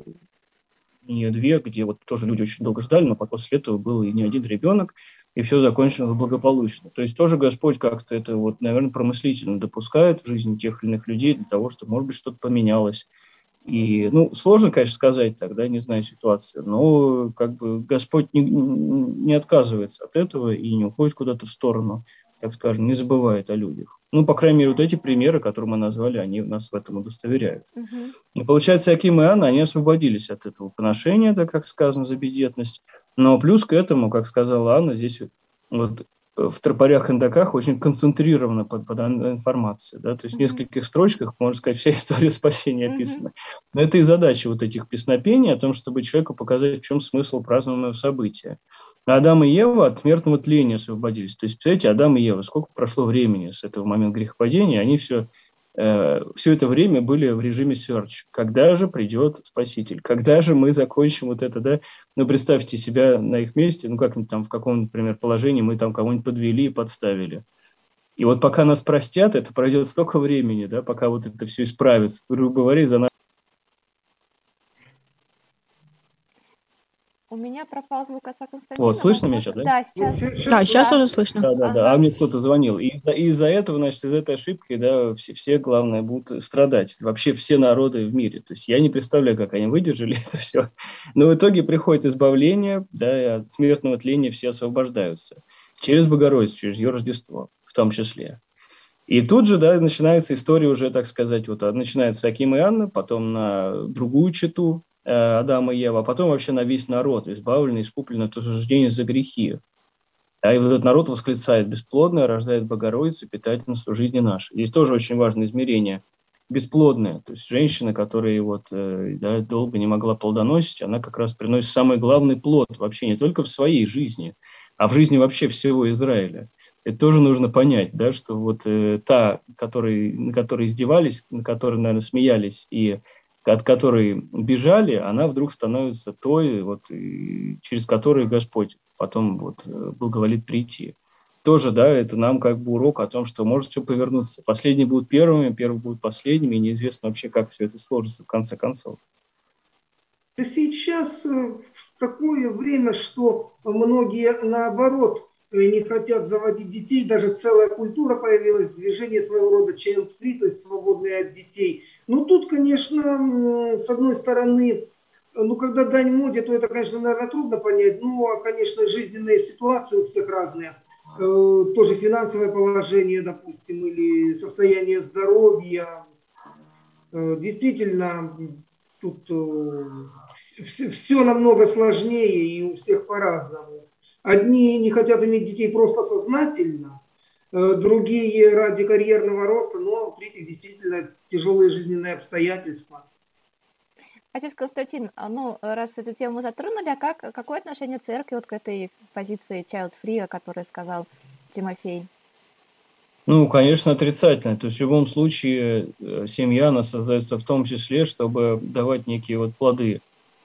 не две, где вот тоже люди очень долго ждали, но после этого был и не один ребенок, и все закончилось благополучно. То есть тоже Господь как-то это, вот, наверное, промыслительно допускает в жизни тех или иных людей для того, чтобы, может быть, что-то поменялось. И, ну, сложно, конечно, сказать тогда, не знаю ситуации, но как бы Господь не, не отказывается от этого и не уходит куда-то в сторону, так скажем, не забывает о людях. Ну, по крайней мере, вот эти примеры, которые мы назвали, они нас в этом удостоверяют. Мгм. И получается, Иаким и Анна, они освободились от этого поношения, да, как сказано, за бездетность. Но плюс к этому, как сказала Анна, здесь вот в тропарях Хандаках очень концентрирована под, под информация, да, то есть в Мгм. нескольких строчках, можно сказать, вся история спасения Мгм. описана. Но это и задача вот этих песнопений о том, чтобы человеку показать, в чем смысл празднованного события. А Адам и Ева от смертного тления освободились. То есть, представляете, Адам и Ева, сколько прошло времени с этого момента грехопадения, они все все это время были в режиме search. Когда же придет Спаситель? Когда же мы закончим вот это, да? Ну, представьте себя на их месте, ну, как-нибудь там в каком, например, положении мы там кого-нибудь подвели и подставили. И вот пока нас простят, это пройдет столько времени, да, пока вот это все исправится. Грубо говоря, за нас. У меня пропал звук отца Константина. Вот, слышно меня Возможно, сейчас, да? да, Вот сейчас. ща- щас Да, сейчас Да. уже слышно. Да, да, да. Ага. А мне кто-то звонил. И, из- и из-за этого, значит, из этой ошибки, да, все, все, главное, будут страдать. Вообще все народы в мире. То есть я не представляю, как они выдержали это все. Но в итоге приходит избавление, да, и от смертного тления все освобождаются. Через Богородицу, через ее Рождество в том числе. И тут же, да, начинается история уже, так сказать, вот а, начинается Аким и Анна, потом на другую чету э, Адама и Ева, а потом вообще на весь народ, избавленный, искупленный от осуждения за грехи. А и вот этот народ восклицает: бесплодная рождает Богородицу, питательницу жизни нашей. Здесь тоже очень важное измерение. Бесплодная, то есть женщина, которая вот, э, да, долго не могла плодоносить, она как раз приносит самый главный плод вообще не только в своей жизни, а в жизни вообще всего Израиля. Это тоже нужно понять, да, что вот э, та, который, на которой издевались, на которой, наверное, смеялись и от которой бежали, она вдруг становится той, вот, и через которую Господь потом вот, благоволит прийти. Тоже, да, это нам как бы урок о том, что может все повернуться. Последние будут первыми, первые будут последними, и неизвестно вообще, как все это сложится в конце концов. Да сейчас э, такое время, что многие наоборот э, не хотят заводить детей, даже целая культура появилась, движение своего рода child-free, то есть свободные от детей. Ну тут, конечно, м, с одной стороны, ну когда дань моде, то это, конечно, наверное, трудно понять, но, конечно, жизненные ситуации у всех разные. Э, тоже финансовое положение, допустим, или состояние здоровья. Э, действительно, тут все, все намного сложнее и у всех по-разному. Одни не хотят иметь детей просто сознательно, э, другие ради карьерного роста, но у третьих действительно тяжелые жизненные обстоятельства. Отец Константин, а, ну, раз эту тему мы затронули, а как, какое отношение церкви вот к этой позиции child-free, о которой сказал Тимофей? Ну, конечно, отрицательно. То есть в любом случае э, семья, она создается в том числе, чтобы давать некие вот плоды,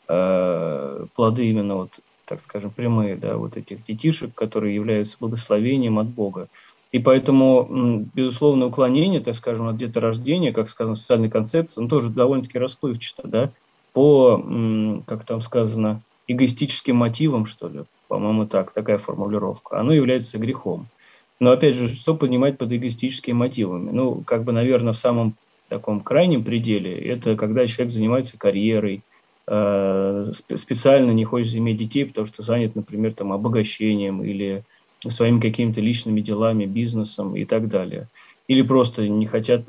э, плоды именно вот, так скажем, прямые, да, вот этих детишек, которые являются благословением от Бога. И поэтому, м, безусловно, уклонение, так скажем, от деторождения, как сказано в социальной концепции, он тоже довольно-таки расплывчато, да, по, м, как там сказано, эгоистическим мотивам, что ли, по-моему, так, такая формулировка, оно является грехом. Но, опять же, что понимать под эгоистическими мотивами? Ну, как бы, наверное, в самом таком крайнем пределе, это когда человек занимается карьерой, э, специально не хочет иметь детей, потому что занят, например, там, обогащением или своими какими-то личными делами, бизнесом и так далее. Или просто не хотят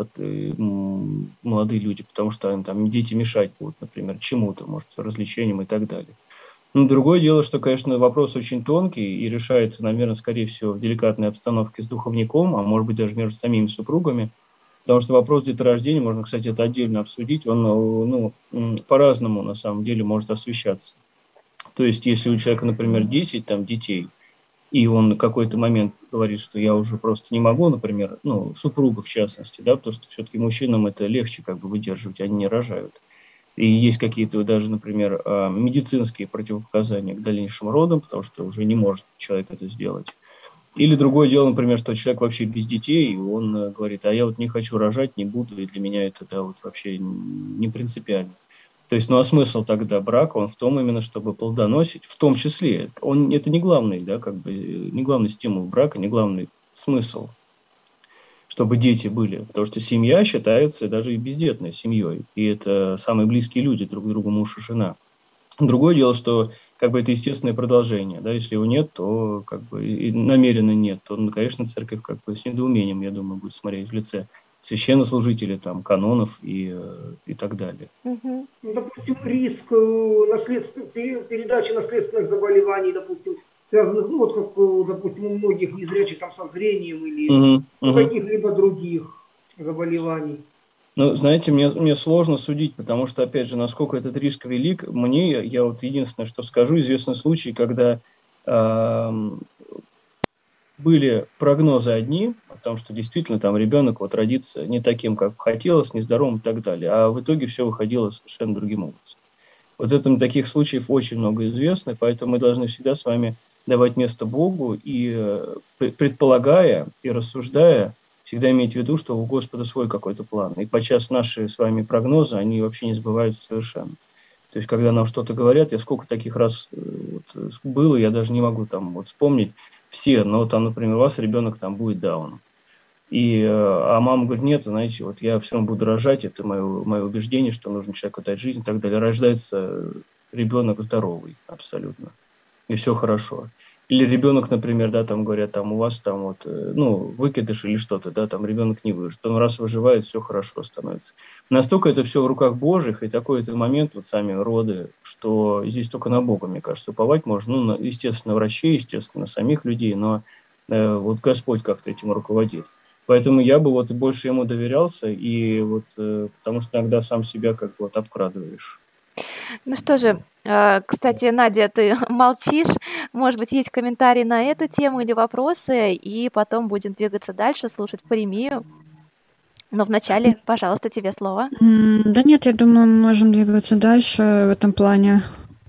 молодые люди, потому что им там дети мешать будут, например, чему-то, может, развлечениям и так далее. Но другое дело, что, конечно, вопрос очень тонкий и решается, наверное, скорее всего, в деликатной обстановке с духовником, а может быть, даже между самими супругами, потому что вопрос деторождения, можно, кстати, это отдельно обсудить, он ну, по-разному, на самом деле, может освещаться. То есть, если у человека, например, десять там, детей, и он в какой-то момент говорит, что я уже просто не могу, например, ну, супруга в частности, да, потому что все-таки мужчинам это легче как бы выдерживать, они не рожают. И есть какие-то даже, например, медицинские противопоказания к дальнейшим родам, потому что уже не может человек это сделать. Или другое дело, например, что человек вообще без детей, и он говорит, а я вот не хочу рожать, не буду, и для меня это да, вот вообще не принципиально. То есть, ну а смысл тогда брака, он в том именно, чтобы плодоносить, в том числе, он, это не главный, да, как бы, не главный стимул брака, не главный смысл, чтобы дети были, потому что семья считается даже и бездетной семьей, и это самые близкие люди друг к другу, муж и жена. Другое дело, что как бы это естественное продолжение, да, если его нет, то как бы и намеренно нет, то, ну, конечно, церковь как бы с недоумением, я думаю, будет смотреть в лице священнослужителей, там, канонов и, и так далее. Угу. Ну, допустим, риск наследств... передачи наследственных заболеваний, допустим, связанных, ну, вот как, допустим, у многих незрячих там со зрением или угу, у угу. каких-либо других заболеваний. Ну, знаете, мне, мне сложно судить, потому что, опять же, насколько этот риск велик, мне, я вот единственное, что скажу, известны случаи, когда э, были прогнозы одни, о том, что действительно там ребенок вот родится не таким, как хотелось, нездоровым и так далее, а в итоге все выходило совершенно другим образом. Вот это, таких случаев очень много известно, поэтому мы должны всегда с вами давать место Богу и, предполагая и рассуждая, всегда иметь в виду, что у Господа свой какой-то план. И подчас наши с вами прогнозы, они вообще не сбываются совершенно. То есть, когда нам что-то говорят, я сколько таких раз вот, было, я даже не могу там вот вспомнить все, но там, например, у вас ребенок там будет дауном. И, а мама говорит, нет, знаете, вот я все равно буду рожать, это мое, мое убеждение, что нужно человеку дать жизнь и так далее. Рождается ребенок здоровый абсолютно, и все хорошо. Или ребенок, например, да, там говорят, там у вас там вот, ну, выкидыш или что-то, да, там ребенок не выживет. Он раз выживает, все хорошо становится. Настолько это все в руках Божьих, и такой это момент, вот сами роды, что здесь только на Бога, мне кажется, уповать можно. Ну, на, естественно, врачей, естественно, самих людей, но э, вот Господь как-то этим руководит. Поэтому я бы вот больше ему доверялся, и вот, э, потому что иногда сам себя как бы вот обкрадываешь. Ну что же, кстати, Надя, ты молчишь. Может быть, есть комментарии на эту тему или вопросы, и потом будем двигаться дальше, слушать паремию. Но вначале, пожалуйста, тебе слово. Да нет, я думаю, мы можем двигаться дальше в этом плане.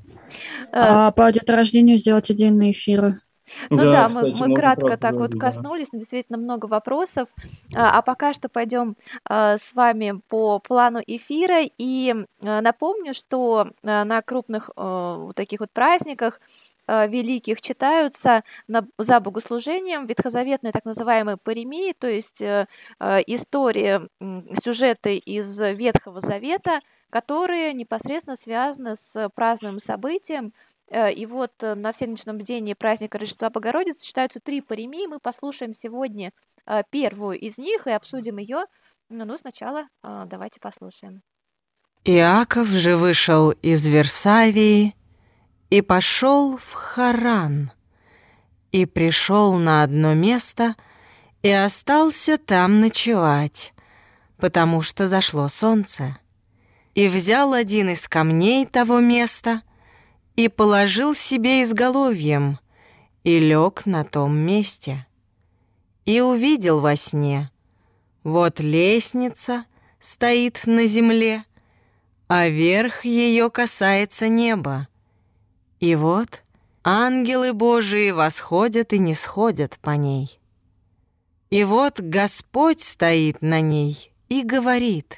А по деторождению сделать отдельные эфиры. Ну да, да кстати, мы, мы кратко так вот коснулись, да. Действительно много вопросов, а, а пока что пойдем а, с вами по плану эфира, и а, напомню, что а, на крупных а, таких вот праздниках а, великих читаются на, за богослужением ветхозаветные так называемые паремии, то есть а, истории, сюжеты из Ветхого Завета, которые непосредственно связаны с праздным событием. И вот на всеночном бдении праздника Рождества Богородицы читаются три паремии. Мы послушаем сегодня первую из них и обсудим ее. Ну, сначала давайте послушаем. Иаков же вышел из Версавии и пошел в Харан, и пришел на одно место, и остался там ночевать, потому что зашло солнце. И взял один из камней того места и положил себе изголовьем, и лег на том месте. И увидел во сне: вот лестница стоит на земле, а верх ее касается неба. И вот ангелы Божии восходят и нисходят по ней. И вот Господь стоит на ней и говорит: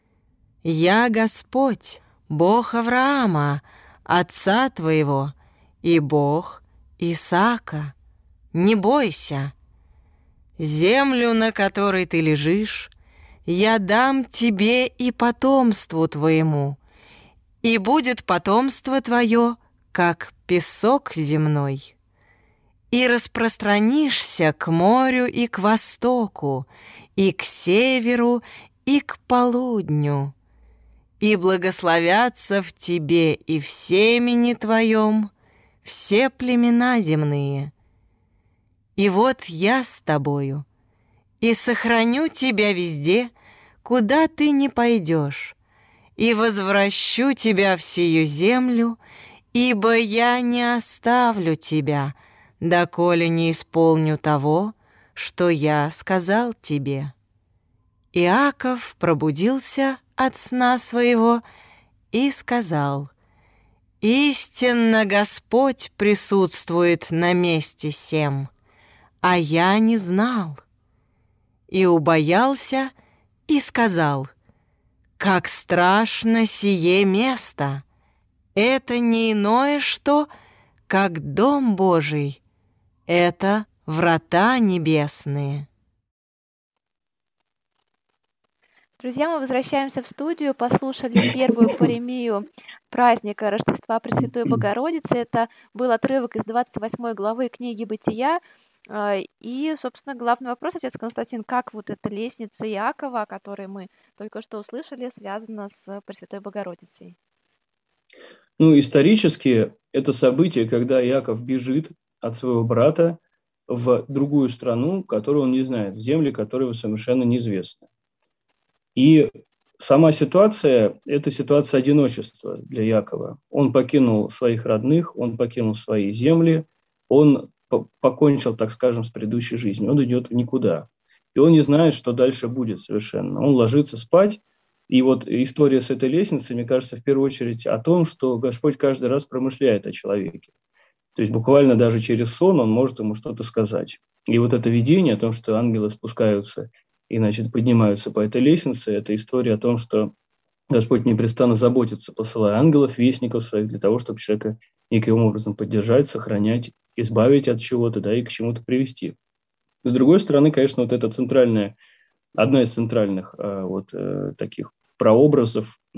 «Я Господь, Бог Авраама, отца твоего, и Бог Исаака. Не бойся. Землю, на которой ты лежишь, я дам тебе и потомству твоему, и будет потомство твое, как песок земной. и распространишься к морю и к востоку, и к северу, и к полудню, и благословятся в тебе и в семени твоем все племена земные. И вот я с тобою, и сохраню тебя везде, куда ты не пойдешь, и возвращу тебя в сию землю, ибо я не оставлю тебя, доколе не исполню того, что я сказал тебе». Иаков пробудился от сна своего и сказал: «Истинно Господь присутствует на месте сем, а я не знал». И убоялся и сказал: «Как страшно сие место! Это не иное что, как дом Божий, это врата небесные». Друзья, мы возвращаемся в студию, послушали первую паремию праздника Рождества Пресвятой Богородицы. Это был отрывок из двадцать восьмой главы книги «Бытия». И, собственно, главный вопрос, отец Константин, как вот эта лестница Иакова, о которой мы только что услышали, связана с Пресвятой Богородицей? Ну, исторически это событие, когда Иаков бежит от своего брата в другую страну, которую он не знает, в земли, которые совершенно неизвестны. И сама ситуация – это ситуация одиночества для Иакова. Он покинул своих родных, он покинул свои земли, он покончил, так скажем, с предыдущей жизнью, он идет в никуда. И он не знает, что дальше будет совершенно. Он ложится спать, и вот история с этой лестницей, мне кажется, в первую очередь о том, что Господь каждый раз промышляет о человеке. То есть буквально даже через сон он может ему что-то сказать. И вот это видение о том, что ангелы спускаются и, значит, поднимаются по этой лестнице, это история о том, что Господь непрестанно заботится, посылая ангелов, вестников своих, для того, чтобы человека неким образом поддержать, сохранять, избавить от чего-то, да, и к чему-то привести. С другой стороны, конечно, вот эта центральная, одна из центральных э, вот э, таких прообразов, э,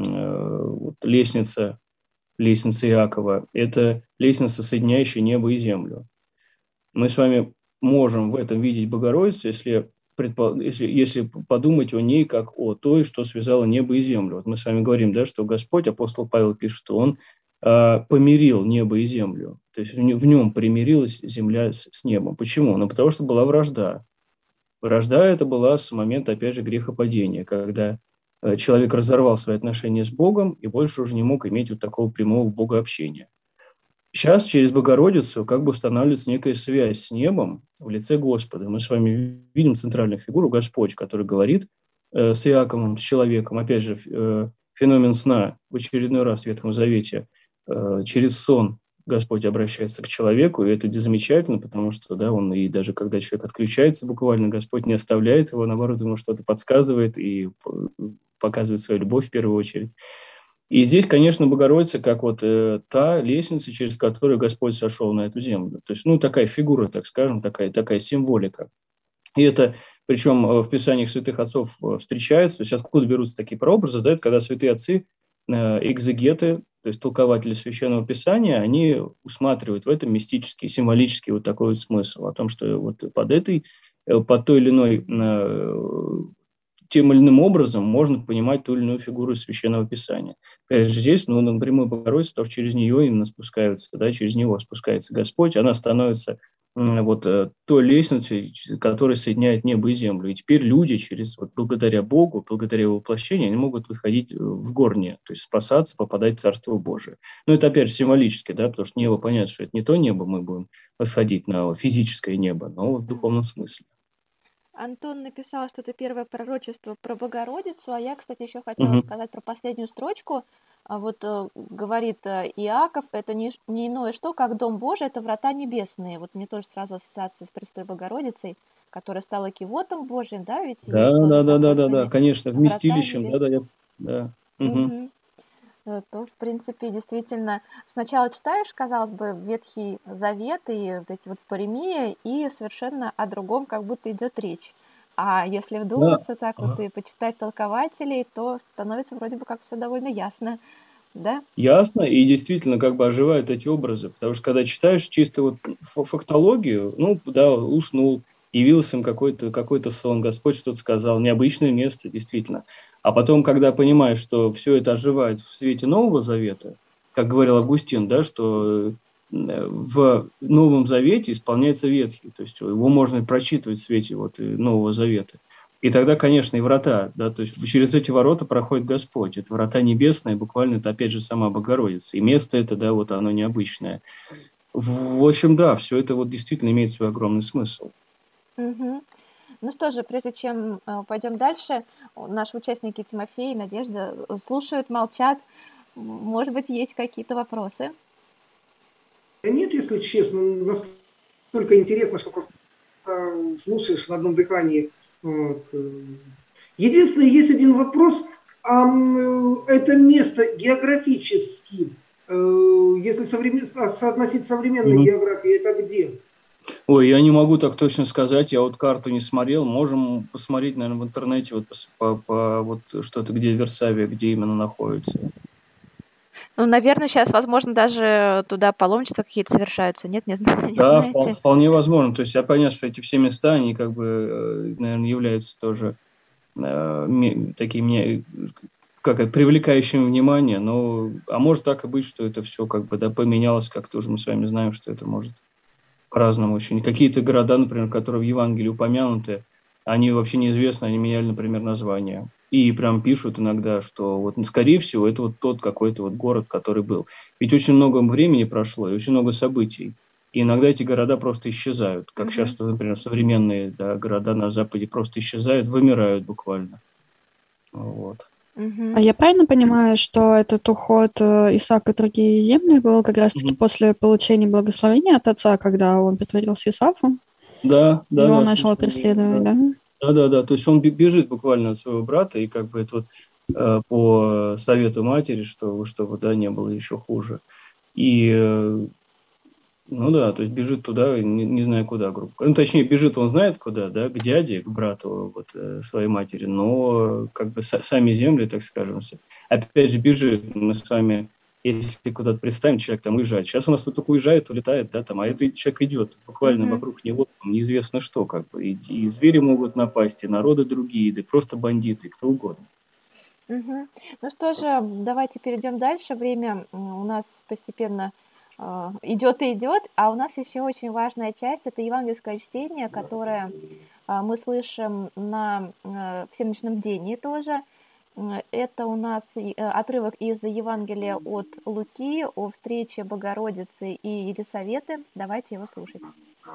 вот, лестница, лестница Иакова, это лестница, соединяющая небо и землю. Мы с вами можем в этом видеть Богородицу, если Если, если подумать о ней как о той, что связало небо и землю. Вот мы с вами говорим, да, что Господь, апостол Павел пишет, что Он э, помирил небо и землю. То есть в, в нем примирилась земля с, с небом. Почему? Ну, потому что была вражда. Вражда это была с момента, опять же, грехопадения, когда э, человек разорвал свои отношения с Богом и больше уже не мог иметь вот такого прямого богообщения. Сейчас через Богородицу как бы устанавливается некая связь с небом в лице Господа. Мы с вами видим центральную фигуру Господь, который говорит э, с Иаковом, с человеком. Опять же, э, феномен сна в очередной раз в Ветхом Завете. Э, через сон Господь обращается к человеку, и это замечательно, потому что, да, он и даже когда человек отключается буквально, Господь не оставляет его, наоборот, ему что-то подсказывает и показывает свою любовь в первую очередь. И здесь, конечно, Богородица как вот э, та лестница, через которую Господь сошел на эту землю. То есть, ну, такая фигура, так скажем, такая, такая символика. И это, причем в Писаниях святых отцов встречается. То есть, откуда берутся такие прообразы, да, это когда святые отцы, э, экзегеты, то есть толкователи Священного Писания, они усматривают в этом мистический, символический вот такой вот смысл, о том, что вот под этой, под той или иной э, тем или иным образом можно понимать ту или иную фигуру Священного Писания. Конечно, здесь, ну, напрямую Богородица, то через нее именно спускаются, да, через него спускается Господь, она становится вот той лестницей, которая соединяет небо и землю. И теперь люди через, вот, благодаря Богу, благодаря его воплощению, они могут выходить в горнее, то есть спасаться, попадать в Царство Божие. Но это, опять же, символически, да, потому что небо, понятно, что это не то небо, мы будем восходить на физическое небо, но в духовном смысле. Антон написал, что это первое пророчество про Богородицу, а я, кстати, еще хотела Угу. сказать про последнюю строчку. А Вот э, говорит э, Иаков, это не, не иное что, как Дом Божий, это врата небесные. Вот мне тоже сразу ассоциация с Пресвятой Богородицей, которая стала кивотом Божьим, да, ведь Да, есть тоже да, да, там да, да, да, название конечно, врата вместилищем, да, да, небесные. я, да. Угу. Мгм. Э, То, в принципе, действительно, сначала читаешь, казалось бы, Ветхий Завет и вот эти вот паремии, и совершенно о другом как будто идет речь. А если Да. вдуматься так вот Ага. и почитать толкователей, то становится вроде бы как все довольно ясно. да? Ясно, и действительно как бы оживают эти образы, потому что когда читаешь чисто вот фактологию, ну да, уснул, явился им какой-то какой-то сон, Господь что-то сказал, необычное место, действительно. А потом, когда понимаешь, что все это оживает в свете Нового Завета, как говорил Августин, да, что в Новом Завете исполняется Ветхий, то есть его можно прочитывать в свете вот Нового Завета. И тогда, конечно, и врата, да, то есть через эти ворота проходит Господь. Это врата небесные, буквально это опять же сама Богородица. И место это, да, вот оно необычное. В, в общем, да, все это вот действительно имеет свой огромный смысл. Угу. Ну что же, прежде чем э, пойдем дальше, наши участники Тимофей и Надежда слушают, молчат. Может быть, есть какие-то вопросы? Да нет, если честно, настолько интересно, что просто э, слушаешь на одном дыхании. Вот. Единственное, есть один вопрос. А, это место географически, э, если современ... соотносить с современной mm-hmm. географией, это где? Ой, я не могу так точно сказать, я вот карту не смотрел. Можем посмотреть, наверное, в интернете вот, по, по, вот что-то, где Версавия, где именно находится. Ну, наверное, сейчас, возможно, даже туда паломничества какие-то совершаются. Нет, не знаю, не да, знаете? Вполне возможно. То есть я понял, что эти все места, они как бы, наверное, являются тоже э, такими, как это, привлекающими внимание. Но, а может так и быть, что это все как бы, да, поменялось, как тоже мы с вами знаем, что это может по-разному очень. Какие-то города, например, которые в Евангелии упомянуты, они вообще неизвестны, они меняли, например, название. И прям пишут иногда, что вот, скорее всего, это вот тот какой-то вот город, который был. Ведь очень много времени прошло и очень много событий. И иногда эти города просто исчезают. Как uh-huh. сейчас, например, современные да, города на Западе просто исчезают, вымирают буквально. Вот. Uh-huh. А я правильно понимаю, что этот уход Исаака в другие земли был как раз-таки uh-huh. после получения благословения от отца, когда он притворился Исафом? Да, да. И да, он начал преследовать, да? да? Да-да-да, то есть он бежит буквально от своего брата, и как бы это вот э, по совету матери, что, чтобы, да, не было еще хуже. И, э, ну да, то есть бежит туда, не, не знаю куда, грубо говоря. Ну, точнее, бежит он знает куда, да, к дяде, к брату вот, э, своей матери, но как бы с, сами земли, так скажем, опять же бежит. Мы с вами, если куда-то представим, человек там уезжает. Сейчас у нас тут только уезжает, улетает, да, там, а этот человек идет буквально mm-hmm. вокруг него, там, неизвестно что, как бы, и, и звери могут напасть, и народы другие, да и просто бандиты, кто угодно. Mm-hmm. Ну что же, давайте перейдем дальше. Время у нас постепенно э, идет и идет, а у нас еще очень важная часть – это евангельское чтение, которое э, мы слышим на э, всеночном бдении тоже. Это у нас отрывок из Евангелия от Луки о встрече Богородицы и Елисаветы. Давайте его слушать.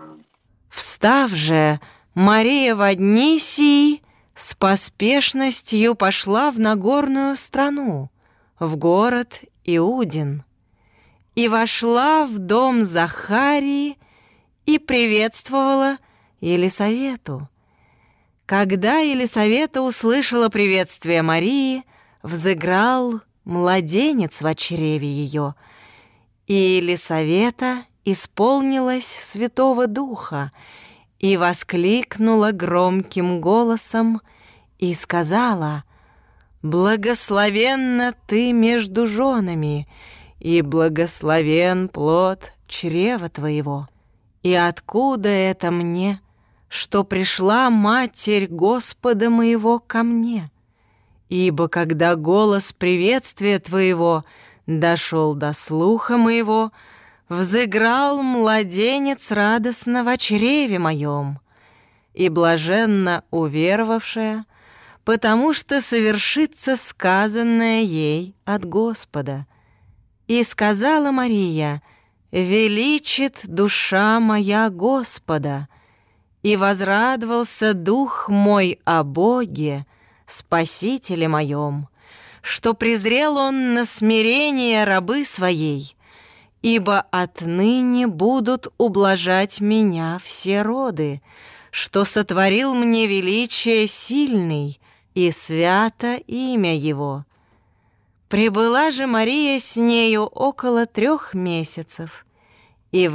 «Встав же, Мария во дни сии с поспешностью пошла в Нагорную страну, в город Иудин, и вошла в дом Захарии и приветствовала Елисавету. Когда Елисавета услышала приветствие Марии, взыграл младенец в чреве ее, и Елисавета исполнилась Святого Духа и воскликнула громким голосом и сказала: «Благословенна ты между женами, и благословен плод чрева твоего. И откуда это мне, что пришла Матерь Господа моего ко мне? Ибо когда голос приветствия твоего дошел до слуха моего, взыграл младенец радостно во чреве моем, и блаженна уверовавшая, потому что совершится сказанное ей от Господа. И сказала Мария: величит душа моя Господа, и возрадовался дух мой о Боге, Спасителе моем, что презрел он на смирение рабы своей, ибо отныне будут ублажать меня все роды, что сотворил мне величие сильный, и свято имя его. Прибыла же Мария с нею около трех месяцев и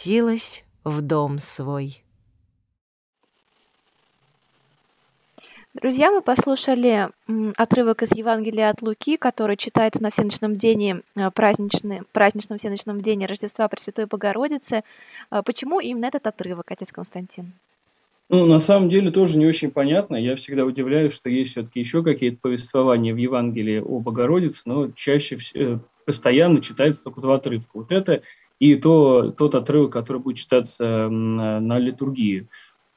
возвратилась в дом свой». Друзья, мы послушали м, отрывок из Евангелия от Луки, который читается на всеночном дене, э, праздничный- праздничном всеночном дене Рождества Пресвятой Богородицы. А Почему именно этот отрывок, отец Константин? Ну, на самом деле тоже не очень понятно. Я всегда удивляюсь, что есть все-таки еще какие-то повествования в Евангелии о Богородице, но чаще вс- э, постоянно читается только два отрывка. Вот это и то, тот отрывок, который будет читаться м, на, на литургии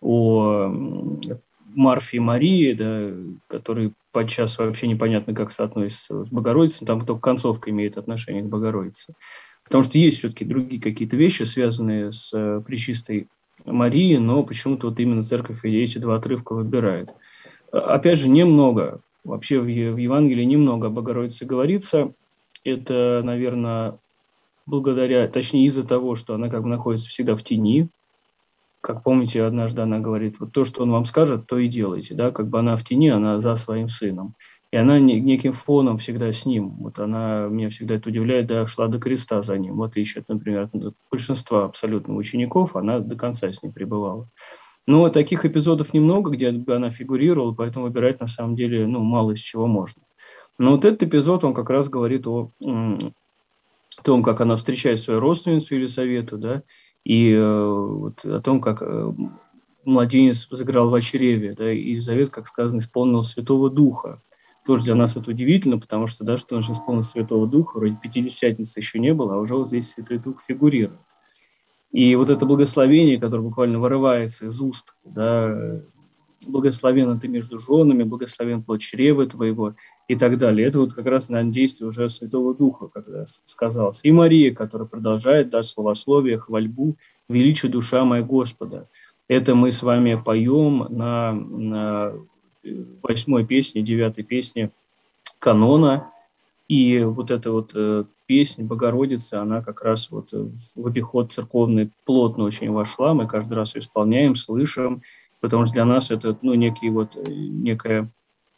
о м, Марфе и Марии, да, который подчас вообще непонятно, как соотносится с Богородицей, там только концовка имеет отношение к Богородице. Потому что есть все-таки другие какие-то вещи, связанные с э, Пречистой Марии, но почему-то вот именно церковь эти два отрывка выбирает. А, Опять же, немного, вообще в Е- в Евангелии немного о Богородице говорится. Это, наверное, благодаря, точнее из-за того, что она как бы находится всегда в тени. Как помните, однажды она говорит, вот то, что он вам скажет, то и делайте, да, как бы она в тени, она за своим сыном. И она не- неким фоном всегда с ним. Вот она, меня всегда это удивляет, да, шла до креста за ним. В отличие от, например, от большинства абсолютно учеников, она до конца с ним пребывала. Но таких эпизодов немного, где бы она фигурировала, поэтому выбирать на самом деле, ну, мало из чего можно. Но вот этот эпизод, он как раз говорит о м, том, как она встречает свою родственницу Елисавету, да, и э, вот о том, как э, младенец взыграл в чреве, да, и Елизавета, как сказано, исполнила Святого Духа. Тоже для нас это удивительно, потому что, да, что он же исполнил Святого Духа, вроде Пятидесятницы еще не было, а уже вот здесь Святой Дух фигурирует. И вот это благословение, которое буквально вырывается из уст, да, благословен ты между женами, благословен плод чрева твоего и так далее. Это вот как раз, наверное, действие уже Святого Духа, когда сказалось. И Мария, которая продолжает дать словословие, хвальбу, величие душа моя Господа. Это мы с вами поем на, на восьмой песне, девятой песне канона. И вот эта вот э, песня Богородицы, она как раз вот э, в обиход церковный плотно очень вошла. Мы каждый раз ее исполняем, слышим, потому что для нас это, ну, некий вот, э, некая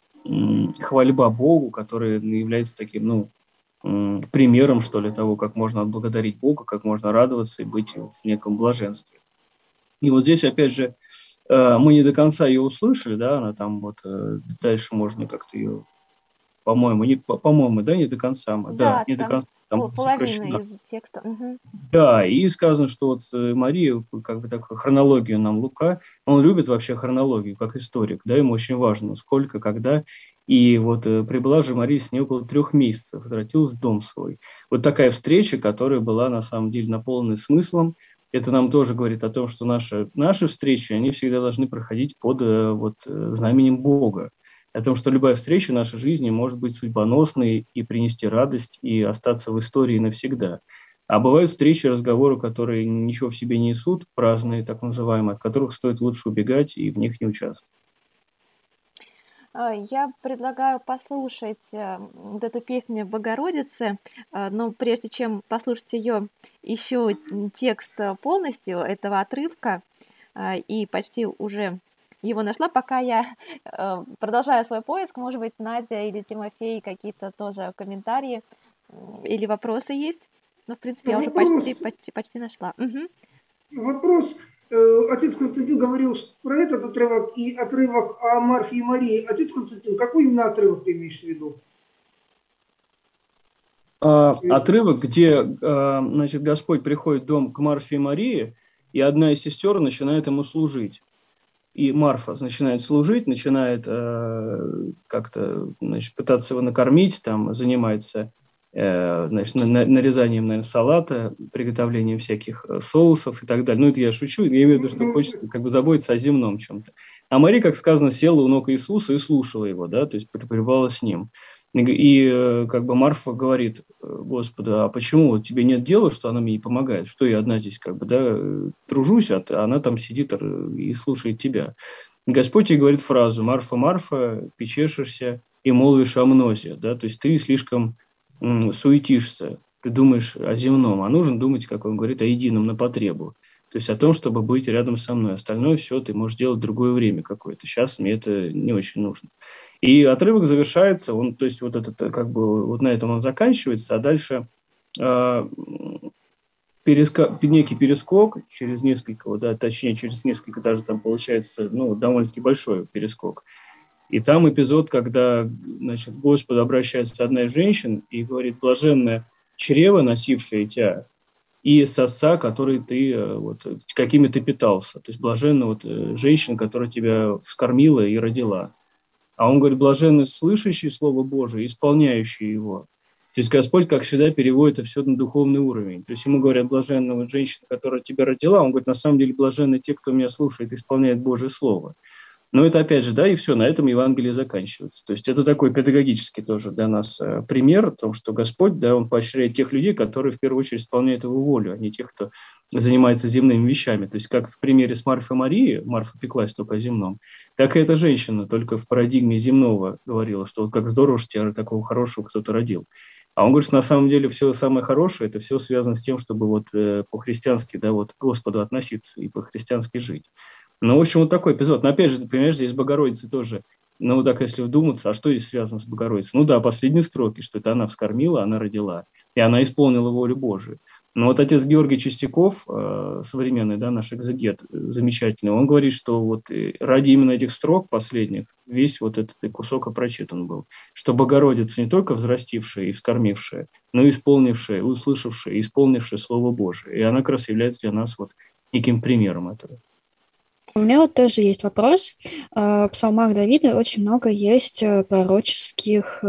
м, хвальба Богу, которая является таким, ну, м, примером, что ли, того, как можно отблагодарить Бога, как можно радоваться и быть в неком блаженстве. И вот здесь, опять же, э, мы не до конца ее услышали, да, она там вот э, дальше можно как-то ее, по-моему, не, по- по-моему, да, не до конца, мы- да, Да, не до там конца, там пол- половина сокращена. из текста. Мгм. Да, и сказано, что вот э, Мария, как бы такую хронологию нам Лука, он любит вообще хронологию, как историк, да, ему очень важно, сколько, когда, и вот э, прибыла же Мария с ней около трех месяцев, возвратилась в дом свой. Вот такая встреча, которая была на самом деле наполнена смыслом, это нам тоже говорит о том, что наши, наши встречи, они всегда должны проходить под э, вот, э, знаменем Бога, о том, что любая встреча в нашей жизни может быть судьбоносной и принести радость, и остаться в истории навсегда. А бывают встречи, разговоры, которые ничего в себе не несут, праздные, так называемые, от которых стоит лучше убегать и в них не участвовать. А, Я предлагаю послушать э, вот эту песню Богородицы, а, но прежде чем послушать ее, еще текст э, полностью этого отрывка, а, и почти уже его нашла, пока я э, продолжаю свой поиск, может быть, Надя или Тимофей какие-то тоже комментарии м, или вопросы есть. Ну, в принципе, я уже почти, Вопрос, почти, почти нашла. Мгм. вопрос. Э, Отец Константин говорил что про этот отрывок и отрывок о Марфе и Марии. Отец Константин, какой именно отрывок ты имеешь в виду? А, отрывок, где, а, значит, Господь приходит в дом к Марфе и Марии, и одна из сестер начинает ему служить. И Марфа начинает служить, начинает э, как-то, значит, пытаться его накормить, там занимается э, значит, на- на- нарезанием, наверное, салата, приготовлением всяких э, соусов и так далее. Ну, это я шучу, я имею в виду, что хочется как бы заботиться о земном чем-то. А Мария, как сказано, села у ног Иисуса и слушала его, да, то есть пребывала с ним. И, и, э, как бы Марфа говорит э, Господу, а почему вот тебе нет дела, что она мне не помогает? Что я одна здесь как бы, да, э, тружусь, а ты- она там сидит э, и слушает тебя. И Господь ей говорит фразу: «Марфа, Марфа, печешешься и молвишь о мнозе», да, то есть ты слишком м, суетишься, ты думаешь о земном, а нужно думать, как он говорит, о едином на потребу. То есть о том, чтобы быть рядом со мной. Остальное все ты можешь делать в другое время какое-то. Сейчас мне это не очень нужно. И отрывок завершается, он, то есть вот этот, э, как бы, вот на этом он заканчивается, а дальше э, переска- некий перескок через несколько, вот, да, точнее, через несколько даже там получается, ну, довольно-таки большой перескок. И там эпизод, когда, значит, к Господу обращается одна из женщин и говорит: блаженное чрево, носившее тебя, и сосца, который ты, вот, какими ты питался. То есть блаженна вот женщина, которая тебя вскормила и родила. А он говорит: блаженны слышащие Слово Божие, исполняющие его. То есть Господь, как всегда, переводит это все на духовный уровень. То есть ему говорят: блаженна вот женщина, которая тебя родила. Он говорит: на самом деле блаженны те, кто меня слушает и исполняет Божие Слово. Но это опять же, да, и все, на этом Евангелие заканчивается. То есть это такой педагогический тоже для нас э, пример о том, что Господь, да, Он поощряет тех людей, которые в первую очередь исполняют Его волю, а не тех, кто занимается земными вещами. То есть как в примере с Марфой Марией, Марфа пеклась только о земном, так и эта женщина только в парадигме земного говорила, что вот как здорово, что тебя такого хорошего кто-то родил. А он говорит, что на самом деле все самое хорошее, это все связано с тем, чтобы вот э, по-христиански, да, вот к Господу относиться и по-христиански жить. Ну, в общем, вот такой эпизод. Но опять же, понимаешь, здесь Богородица тоже, ну, вот так если вдуматься, а что здесь связано с Богородицей? Ну да, последние строки, что это она вскормила, она родила, и она исполнила волю Божию. Но вот отец Георгий Чистяков, э, современный, да, наш экзегет, замечательный, он говорит, что вот ради именно этих строк последних весь вот этот кусок опрочитан был, что Богородица не только взрастившая и вскормившая, но и исполнившая, услышавшая и исполнившая Слово Божие. И она как раз является для нас вот неким примером этого. У меня вот тоже есть вопрос. В псалмах Давида очень много есть пророческих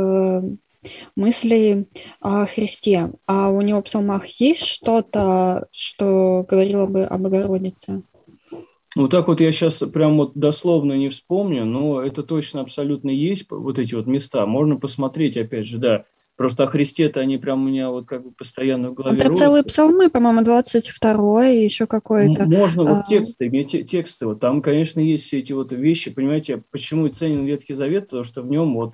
мыслей о Христе. А у него в псалмах есть что-то, что говорило бы о Богородице? Вот так вот я сейчас прям вот дословно не вспомню, но это точно абсолютно есть, вот эти вот места. Можно посмотреть, опять же, да. Просто о Христе-то они прям у меня вот как бы постоянно в голове. Там целые псалмы, по-моему, двадцать второй, еще какой-то. Можно вот тексты, тексты, вот там, конечно, есть все эти вот вещи, понимаете, почему и ценен Ветхий Завет, потому что в нем вот,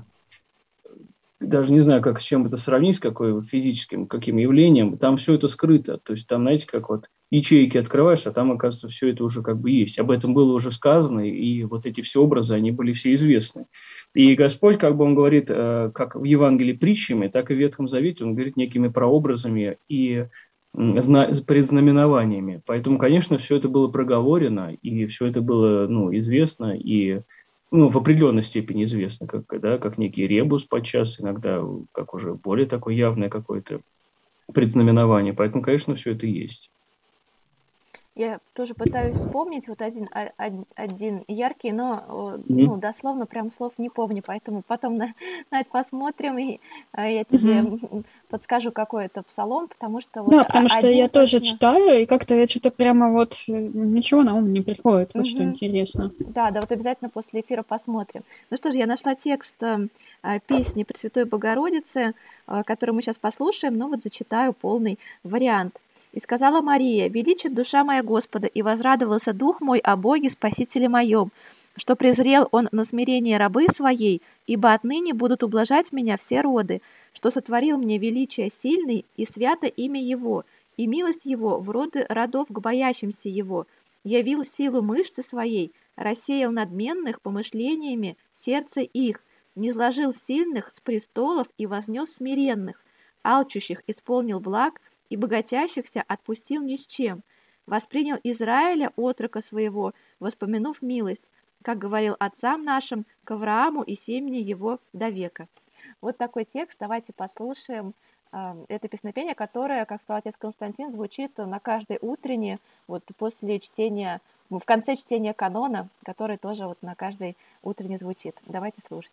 даже не знаю, как с чем это сравнить, с какой физическим, каким явлением, там все это скрыто, то есть там, знаете, как вот ячейки открываешь, а там, оказывается, все это уже как бы есть. Об этом было уже сказано, и вот эти все образы, они были все известны. И Господь, как бы он говорит, как в Евангелии притчами, так и в Ветхом Завете, он говорит некими прообразами и предзнаменованиями. Поэтому, конечно, все это было проговорено, и все это было, ну, известно, и, ну, в определенной степени известно, как, да, как некий ребус подчас, иногда как уже более такое явное какое-то предзнаменование. Поэтому, конечно, все это есть. Я тоже пытаюсь вспомнить вот один, один, один яркий, но ну, дословно прям слов не помню, поэтому потом, Надь, посмотрим, и я тебе mm-hmm. подскажу, какой это псалом, потому что... Вот да, потому что я точно... тоже читаю, и как-то я что-то прямо вот ничего на ум не приходит, вот mm-hmm. что интересно. Да, да, вот обязательно после эфира посмотрим. Ну что ж, я нашла текст песни Пресвятой Богородицы, которую мы сейчас послушаем, но вот зачитаю полный вариант. «И сказала Мария: величит душа моя Господа, и возрадовался дух мой о Боге Спасителе моем, что презрел он на смирение рабы своей, ибо отныне будут ублажать меня все роды, что сотворил мне величие сильный, и свято имя его, и милость его в роды родов к боящимся его, явил силу мышцы своей, рассеял надменных помышлениями сердце их, низложил сильных с престолов и вознес смиренных, алчущих исполнил благ, и богатящихся отпустил ни с чем. Воспринял Израиля, отрока своего, воспомянув милость, как говорил отцам нашим, к Аврааму и семени его до века». Вот такой текст. Давайте послушаем э, это песнопение, которое, как сказал отец Константин, звучит на каждой утренней, вот после чтения, в конце чтения канона, который тоже вот на каждой утренней звучит. Давайте слушать.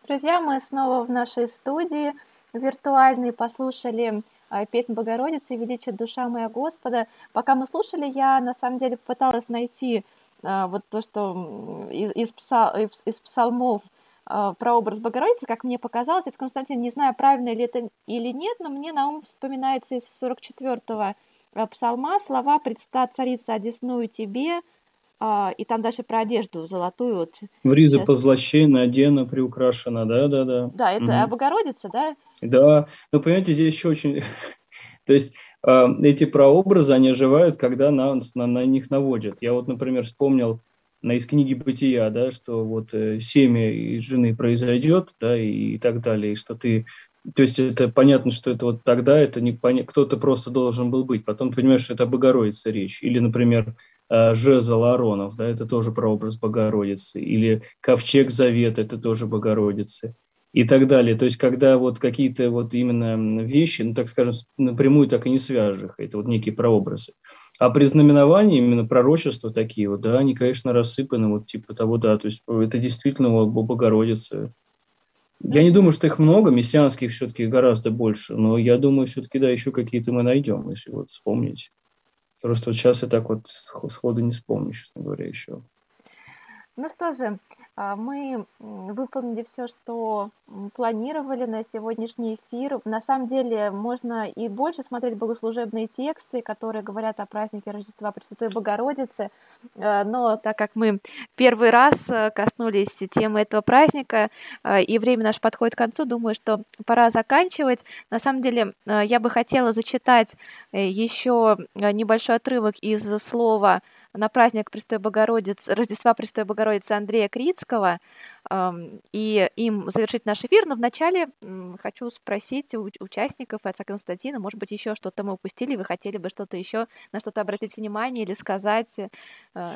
Друзья, мы снова в нашей студии виртуальной послушали а, песню Богородицы «Величие душа моя Господа». Пока мы слушали, я на самом деле попыталась найти а, вот то, что м, из, из, пса- из- из псалмов а, про образ Богородицы, как мне показалось. Это, Константин, не знаю, правильно ли это или нет, но мне на ум вспоминается из сорок четвёртого а, псалма слова «Предста царица одесную тебе», а, и там дальше про одежду золотую. Вот В ризы сейчас. позлощена, одена, приукрашена, да-да-да. Да, это о Мгм. Богородице, да? Да, но понимаете, здесь еще очень... То есть э, эти прообразы, они оживают, когда на, на, на них наводят. Я вот, например, вспомнил на, из книги «Бытия», да, что вот э, семя из жены произойдет, да, и, и так далее, и что ты... То есть это понятно, что это вот тогда это не поня... кто-то просто должен был быть. Потом ты понимаешь, что это о Богородице речь. Или, например, э, жезл Ааронов, да, это тоже прообраз Богородицы. Или ковчег Завета, это тоже Богородицы. И так далее. То есть, когда вот какие-то вот именно вещи, ну, так скажем, напрямую так и не свяжешь их, это вот некие прообразы. А при знаменовании именно пророчества такие вот, да, они, конечно, рассыпаны вот типа того, да, то есть это действительно вот Богородица. Я не думаю, что их много, мессианских все-таки гораздо больше, но я думаю, все-таки, да, еще какие-то мы найдем, если вот вспомнить. Просто вот сейчас я так вот сходу не вспомню, честно говоря, еще. Ну что же, а, мы м, выполнили все, что м, планировали на сегодняшний эфир. На самом деле можно и больше смотреть богослужебные тексты, которые говорят о празднике Рождества Пресвятой Богородицы. Э, Но так как мы первый раз э, коснулись темы этого праздника, э, и время наше подходит к концу, думаю, что пора заканчивать. На самом деле э, я бы хотела зачитать э, еще э, небольшой отрывок из слова на праздник Престой Богородицы, Рождества Престой Богородицы Андрея Крицкого, эм, и им завершить наш эфир. Но вначале м, хочу спросить у участников отца Константина, может быть, еще что-то мы упустили, вы хотели бы что-то еще, на что-то обратить внимание или сказать. Э,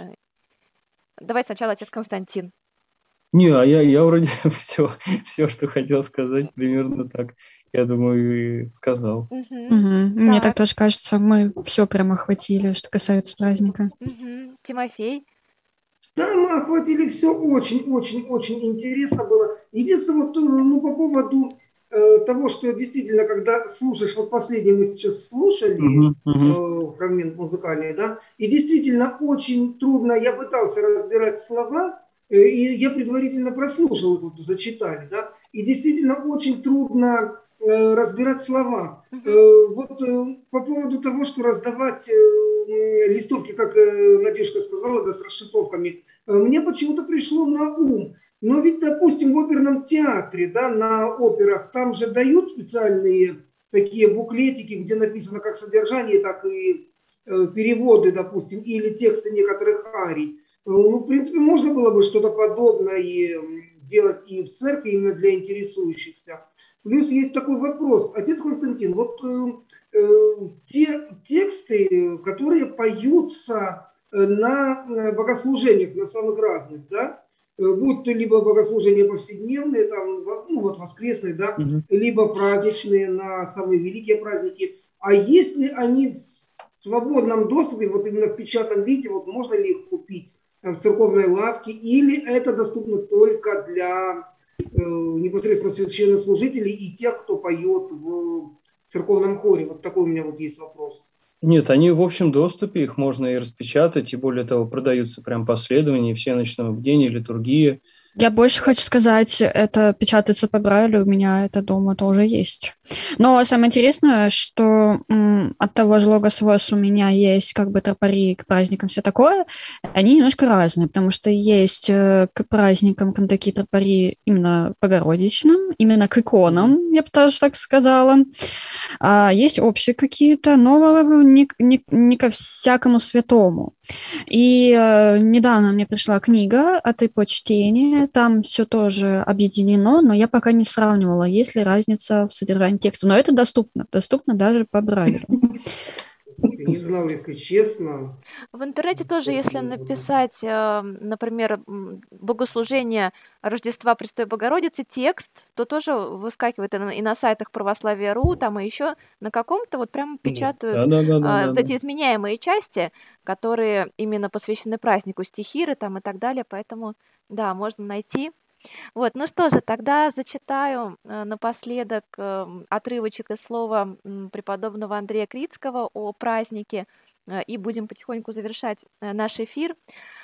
Давайте сначала отец Константин. Не, а я, я вроде все, все, что хотел сказать, примерно так, я думаю, и сказал. Мгм. Мгм. Мне так Так, тоже кажется, мы все прям охватили, что касается праздника. мгм. Тимофей. Да, мы охватили все очень-очень-очень интересно было. Единственное, вот, э, ну, по поводу э, того, что действительно, когда слушаешь, вот последний мы сейчас слушали Мгм, мгм. э, фрагмент музыкальный, да, и действительно очень трудно, я пытался разбирать слова, э, и я предварительно прослушал, вот зачитали, да, и действительно очень трудно э, разбирать слова. Мгм. Э, вот э, по поводу того, что раздавать э, м, листовки, как э, Надежда сказала, да, с расшифровками, э, мне почему-то пришло на ум. Но ведь, допустим, в оперном театре, да, на операх, там же дают специальные такие буклетики, где написано как содержание, так и э, переводы, допустим, или тексты некоторых арий. Э, Ну, в принципе, можно было бы что-то подобное м, делать и в церкви, именно для интересующихся. Плюс есть такой вопрос. Отец Константин, вот э, э, те тексты, которые поются э, на э, богослужениях, на самых разных, да, э, будь то либо богослужения повседневные, там, во- ну вот воскресные, да, Мгм. либо праздничные на самые великие праздники. А если они в свободном доступе, вот именно в печатном виде, вот можно ли их купить э, в церковной лавке, или это доступно только для э, непосредственно священнослужителей и тех, кто поет в церковном хоре? Вот такой у меня вот есть вопрос. Нет, они в общем доступе, их можно и распечатать, и более того, продаются прям последования, всеночного бдения, литургии. Я больше хочу сказать, это печатается по Брайлю, у меня это дома тоже есть. Но самое интересное, что м, от того же Логос ВОС у меня есть как бы тропари к праздникам, все такое, они немножко разные, потому что есть э, к праздникам такие тропари именно богородичным, именно к иконам, я бы тоже так сказала. А есть общие какие-то, но не, не, не ко всякому святому. И э, недавно мне пришла книга от ипочтения, там все тоже объединено, но я пока не сравнивала, есть ли разница в содержании текста. Но это доступно, доступно даже по Брайлю. Я не знал, если честно. В интернете тоже, если написать, э, например, м, богослужение Рождества Престой Богородицы, текст, то тоже выскакивает и на, и на сайтах православия точка ру, там и еще на каком-то вот прям печатают Да, да, да, да, а, да, вот да. эти изменяемые части, которые именно посвящены празднику стихиры там и так далее, поэтому, да, можно найти. Вот, ну что же, тогда зачитаю э, напоследок э, отрывочек из слова м, преподобного Андрея Крицкого о празднике, э, и будем потихоньку завершать э, наш эфир.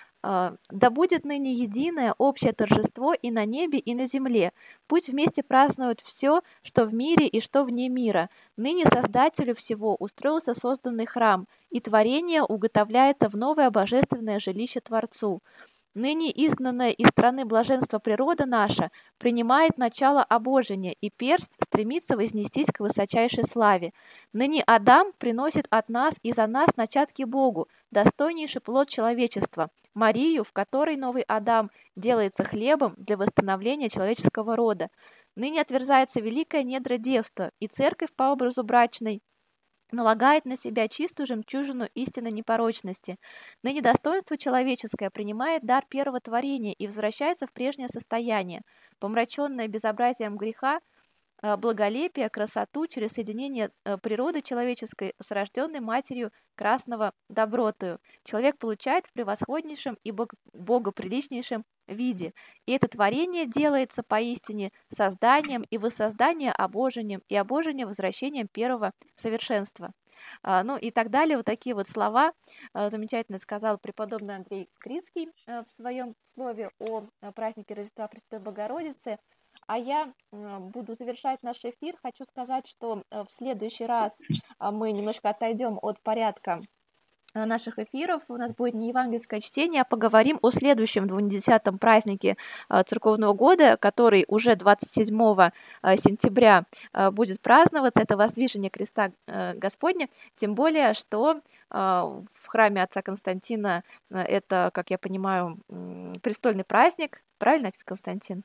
Э, «Да будет ныне единое общее торжество и на небе, и на земле. Пусть вместе празднуют все, что в мире и что вне мира. Ныне Создателю всего устроился созданный храм, и творение уготовляется в новое божественное жилище Творцу. Ныне изгнанная из страны блаженства природа наша принимает начало обожения, и перст стремится вознестись к высочайшей славе. Ныне Адам приносит от нас и за нас начатки Богу, достойнейший плод человечества, Марию, в которой новый Адам делается хлебом для восстановления человеческого рода. Ныне отверзается великое недра девства, и церковь по образу брачной налагает на себя чистую жемчужину истинной непорочности. Ныне достоинство человеческое принимает дар первого творения и возвращается в прежнее состояние, помраченное безобразием греха, э, благолепие, красоту через соединение э, природы человеческой с рожденной матерью красного добротою. Человек получает в превосходнейшем и бог- богоприличнейшем виде. И это творение делается поистине созданием и воссозданием обожением, и обожением возвращением первого совершенства». А, Ну и так далее. Вот такие вот слова а, замечательно сказал преподобный Андрей Крицкий а, в своем слове о а, празднике Рождества Пресвятой Богородицы. А я а, буду завершать наш эфир. Хочу сказать, что а, в следующий раз а, мы немножко отойдем от порядка а, наших эфиров. У нас будет не евангельское чтение, а поговорим о следующем двунедесятом празднике а, церковного года, который уже двадцать седьмого а, сентября а, будет праздноваться. Это воздвижение креста а, Господня. Тем более, что а, в храме отца Константина а, это, как я понимаю, м, престольный праздник. Правильно, отец Константин?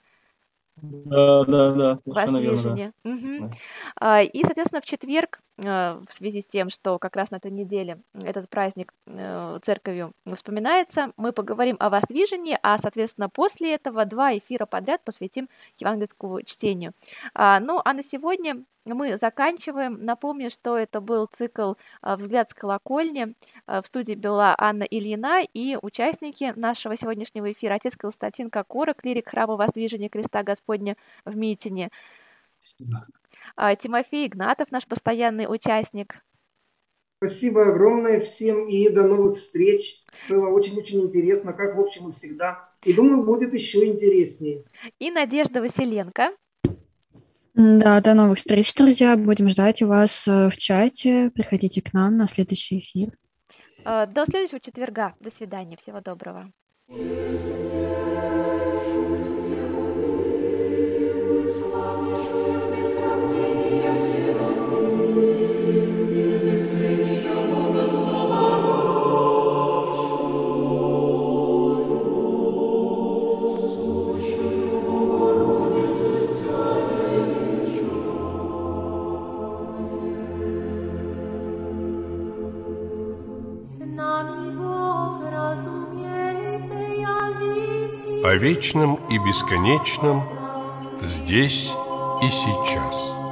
Да, да, да, совершенно верно, да. Воздвижение. Мгм. Да. А, И, соответственно, в четверг, а, в связи с тем, что как раз на этой неделе этот праздник э, церковью вспоминается, мы поговорим о воздвижении, а, соответственно, после этого два эфира подряд посвятим евангельскому чтению. А, Ну, а на сегодня мы заканчиваем. Напомню, что это был цикл а, «Взгляд с колокольни». А, В студии была Анна Ильина и участники нашего сегодняшнего эфира: отец Константин Кокора, клирик храма Воздвижения Креста Господня в Митине, Спасибо. а, Тимофей Игнатов, наш постоянный участник. Спасибо огромное всем и до новых встреч. Было очень-очень интересно, как, в общем, и всегда. И думаю, будет еще интереснее. И Надежда Василенко. Да, до новых встреч, друзья. Будем ждать вас э, в чате. Приходите к нам на следующий эфир. А, До следующего четверга. До свидания. Всего доброго. С нами Бог разумеет языки. О вечном и бесконечном здесь и сейчас.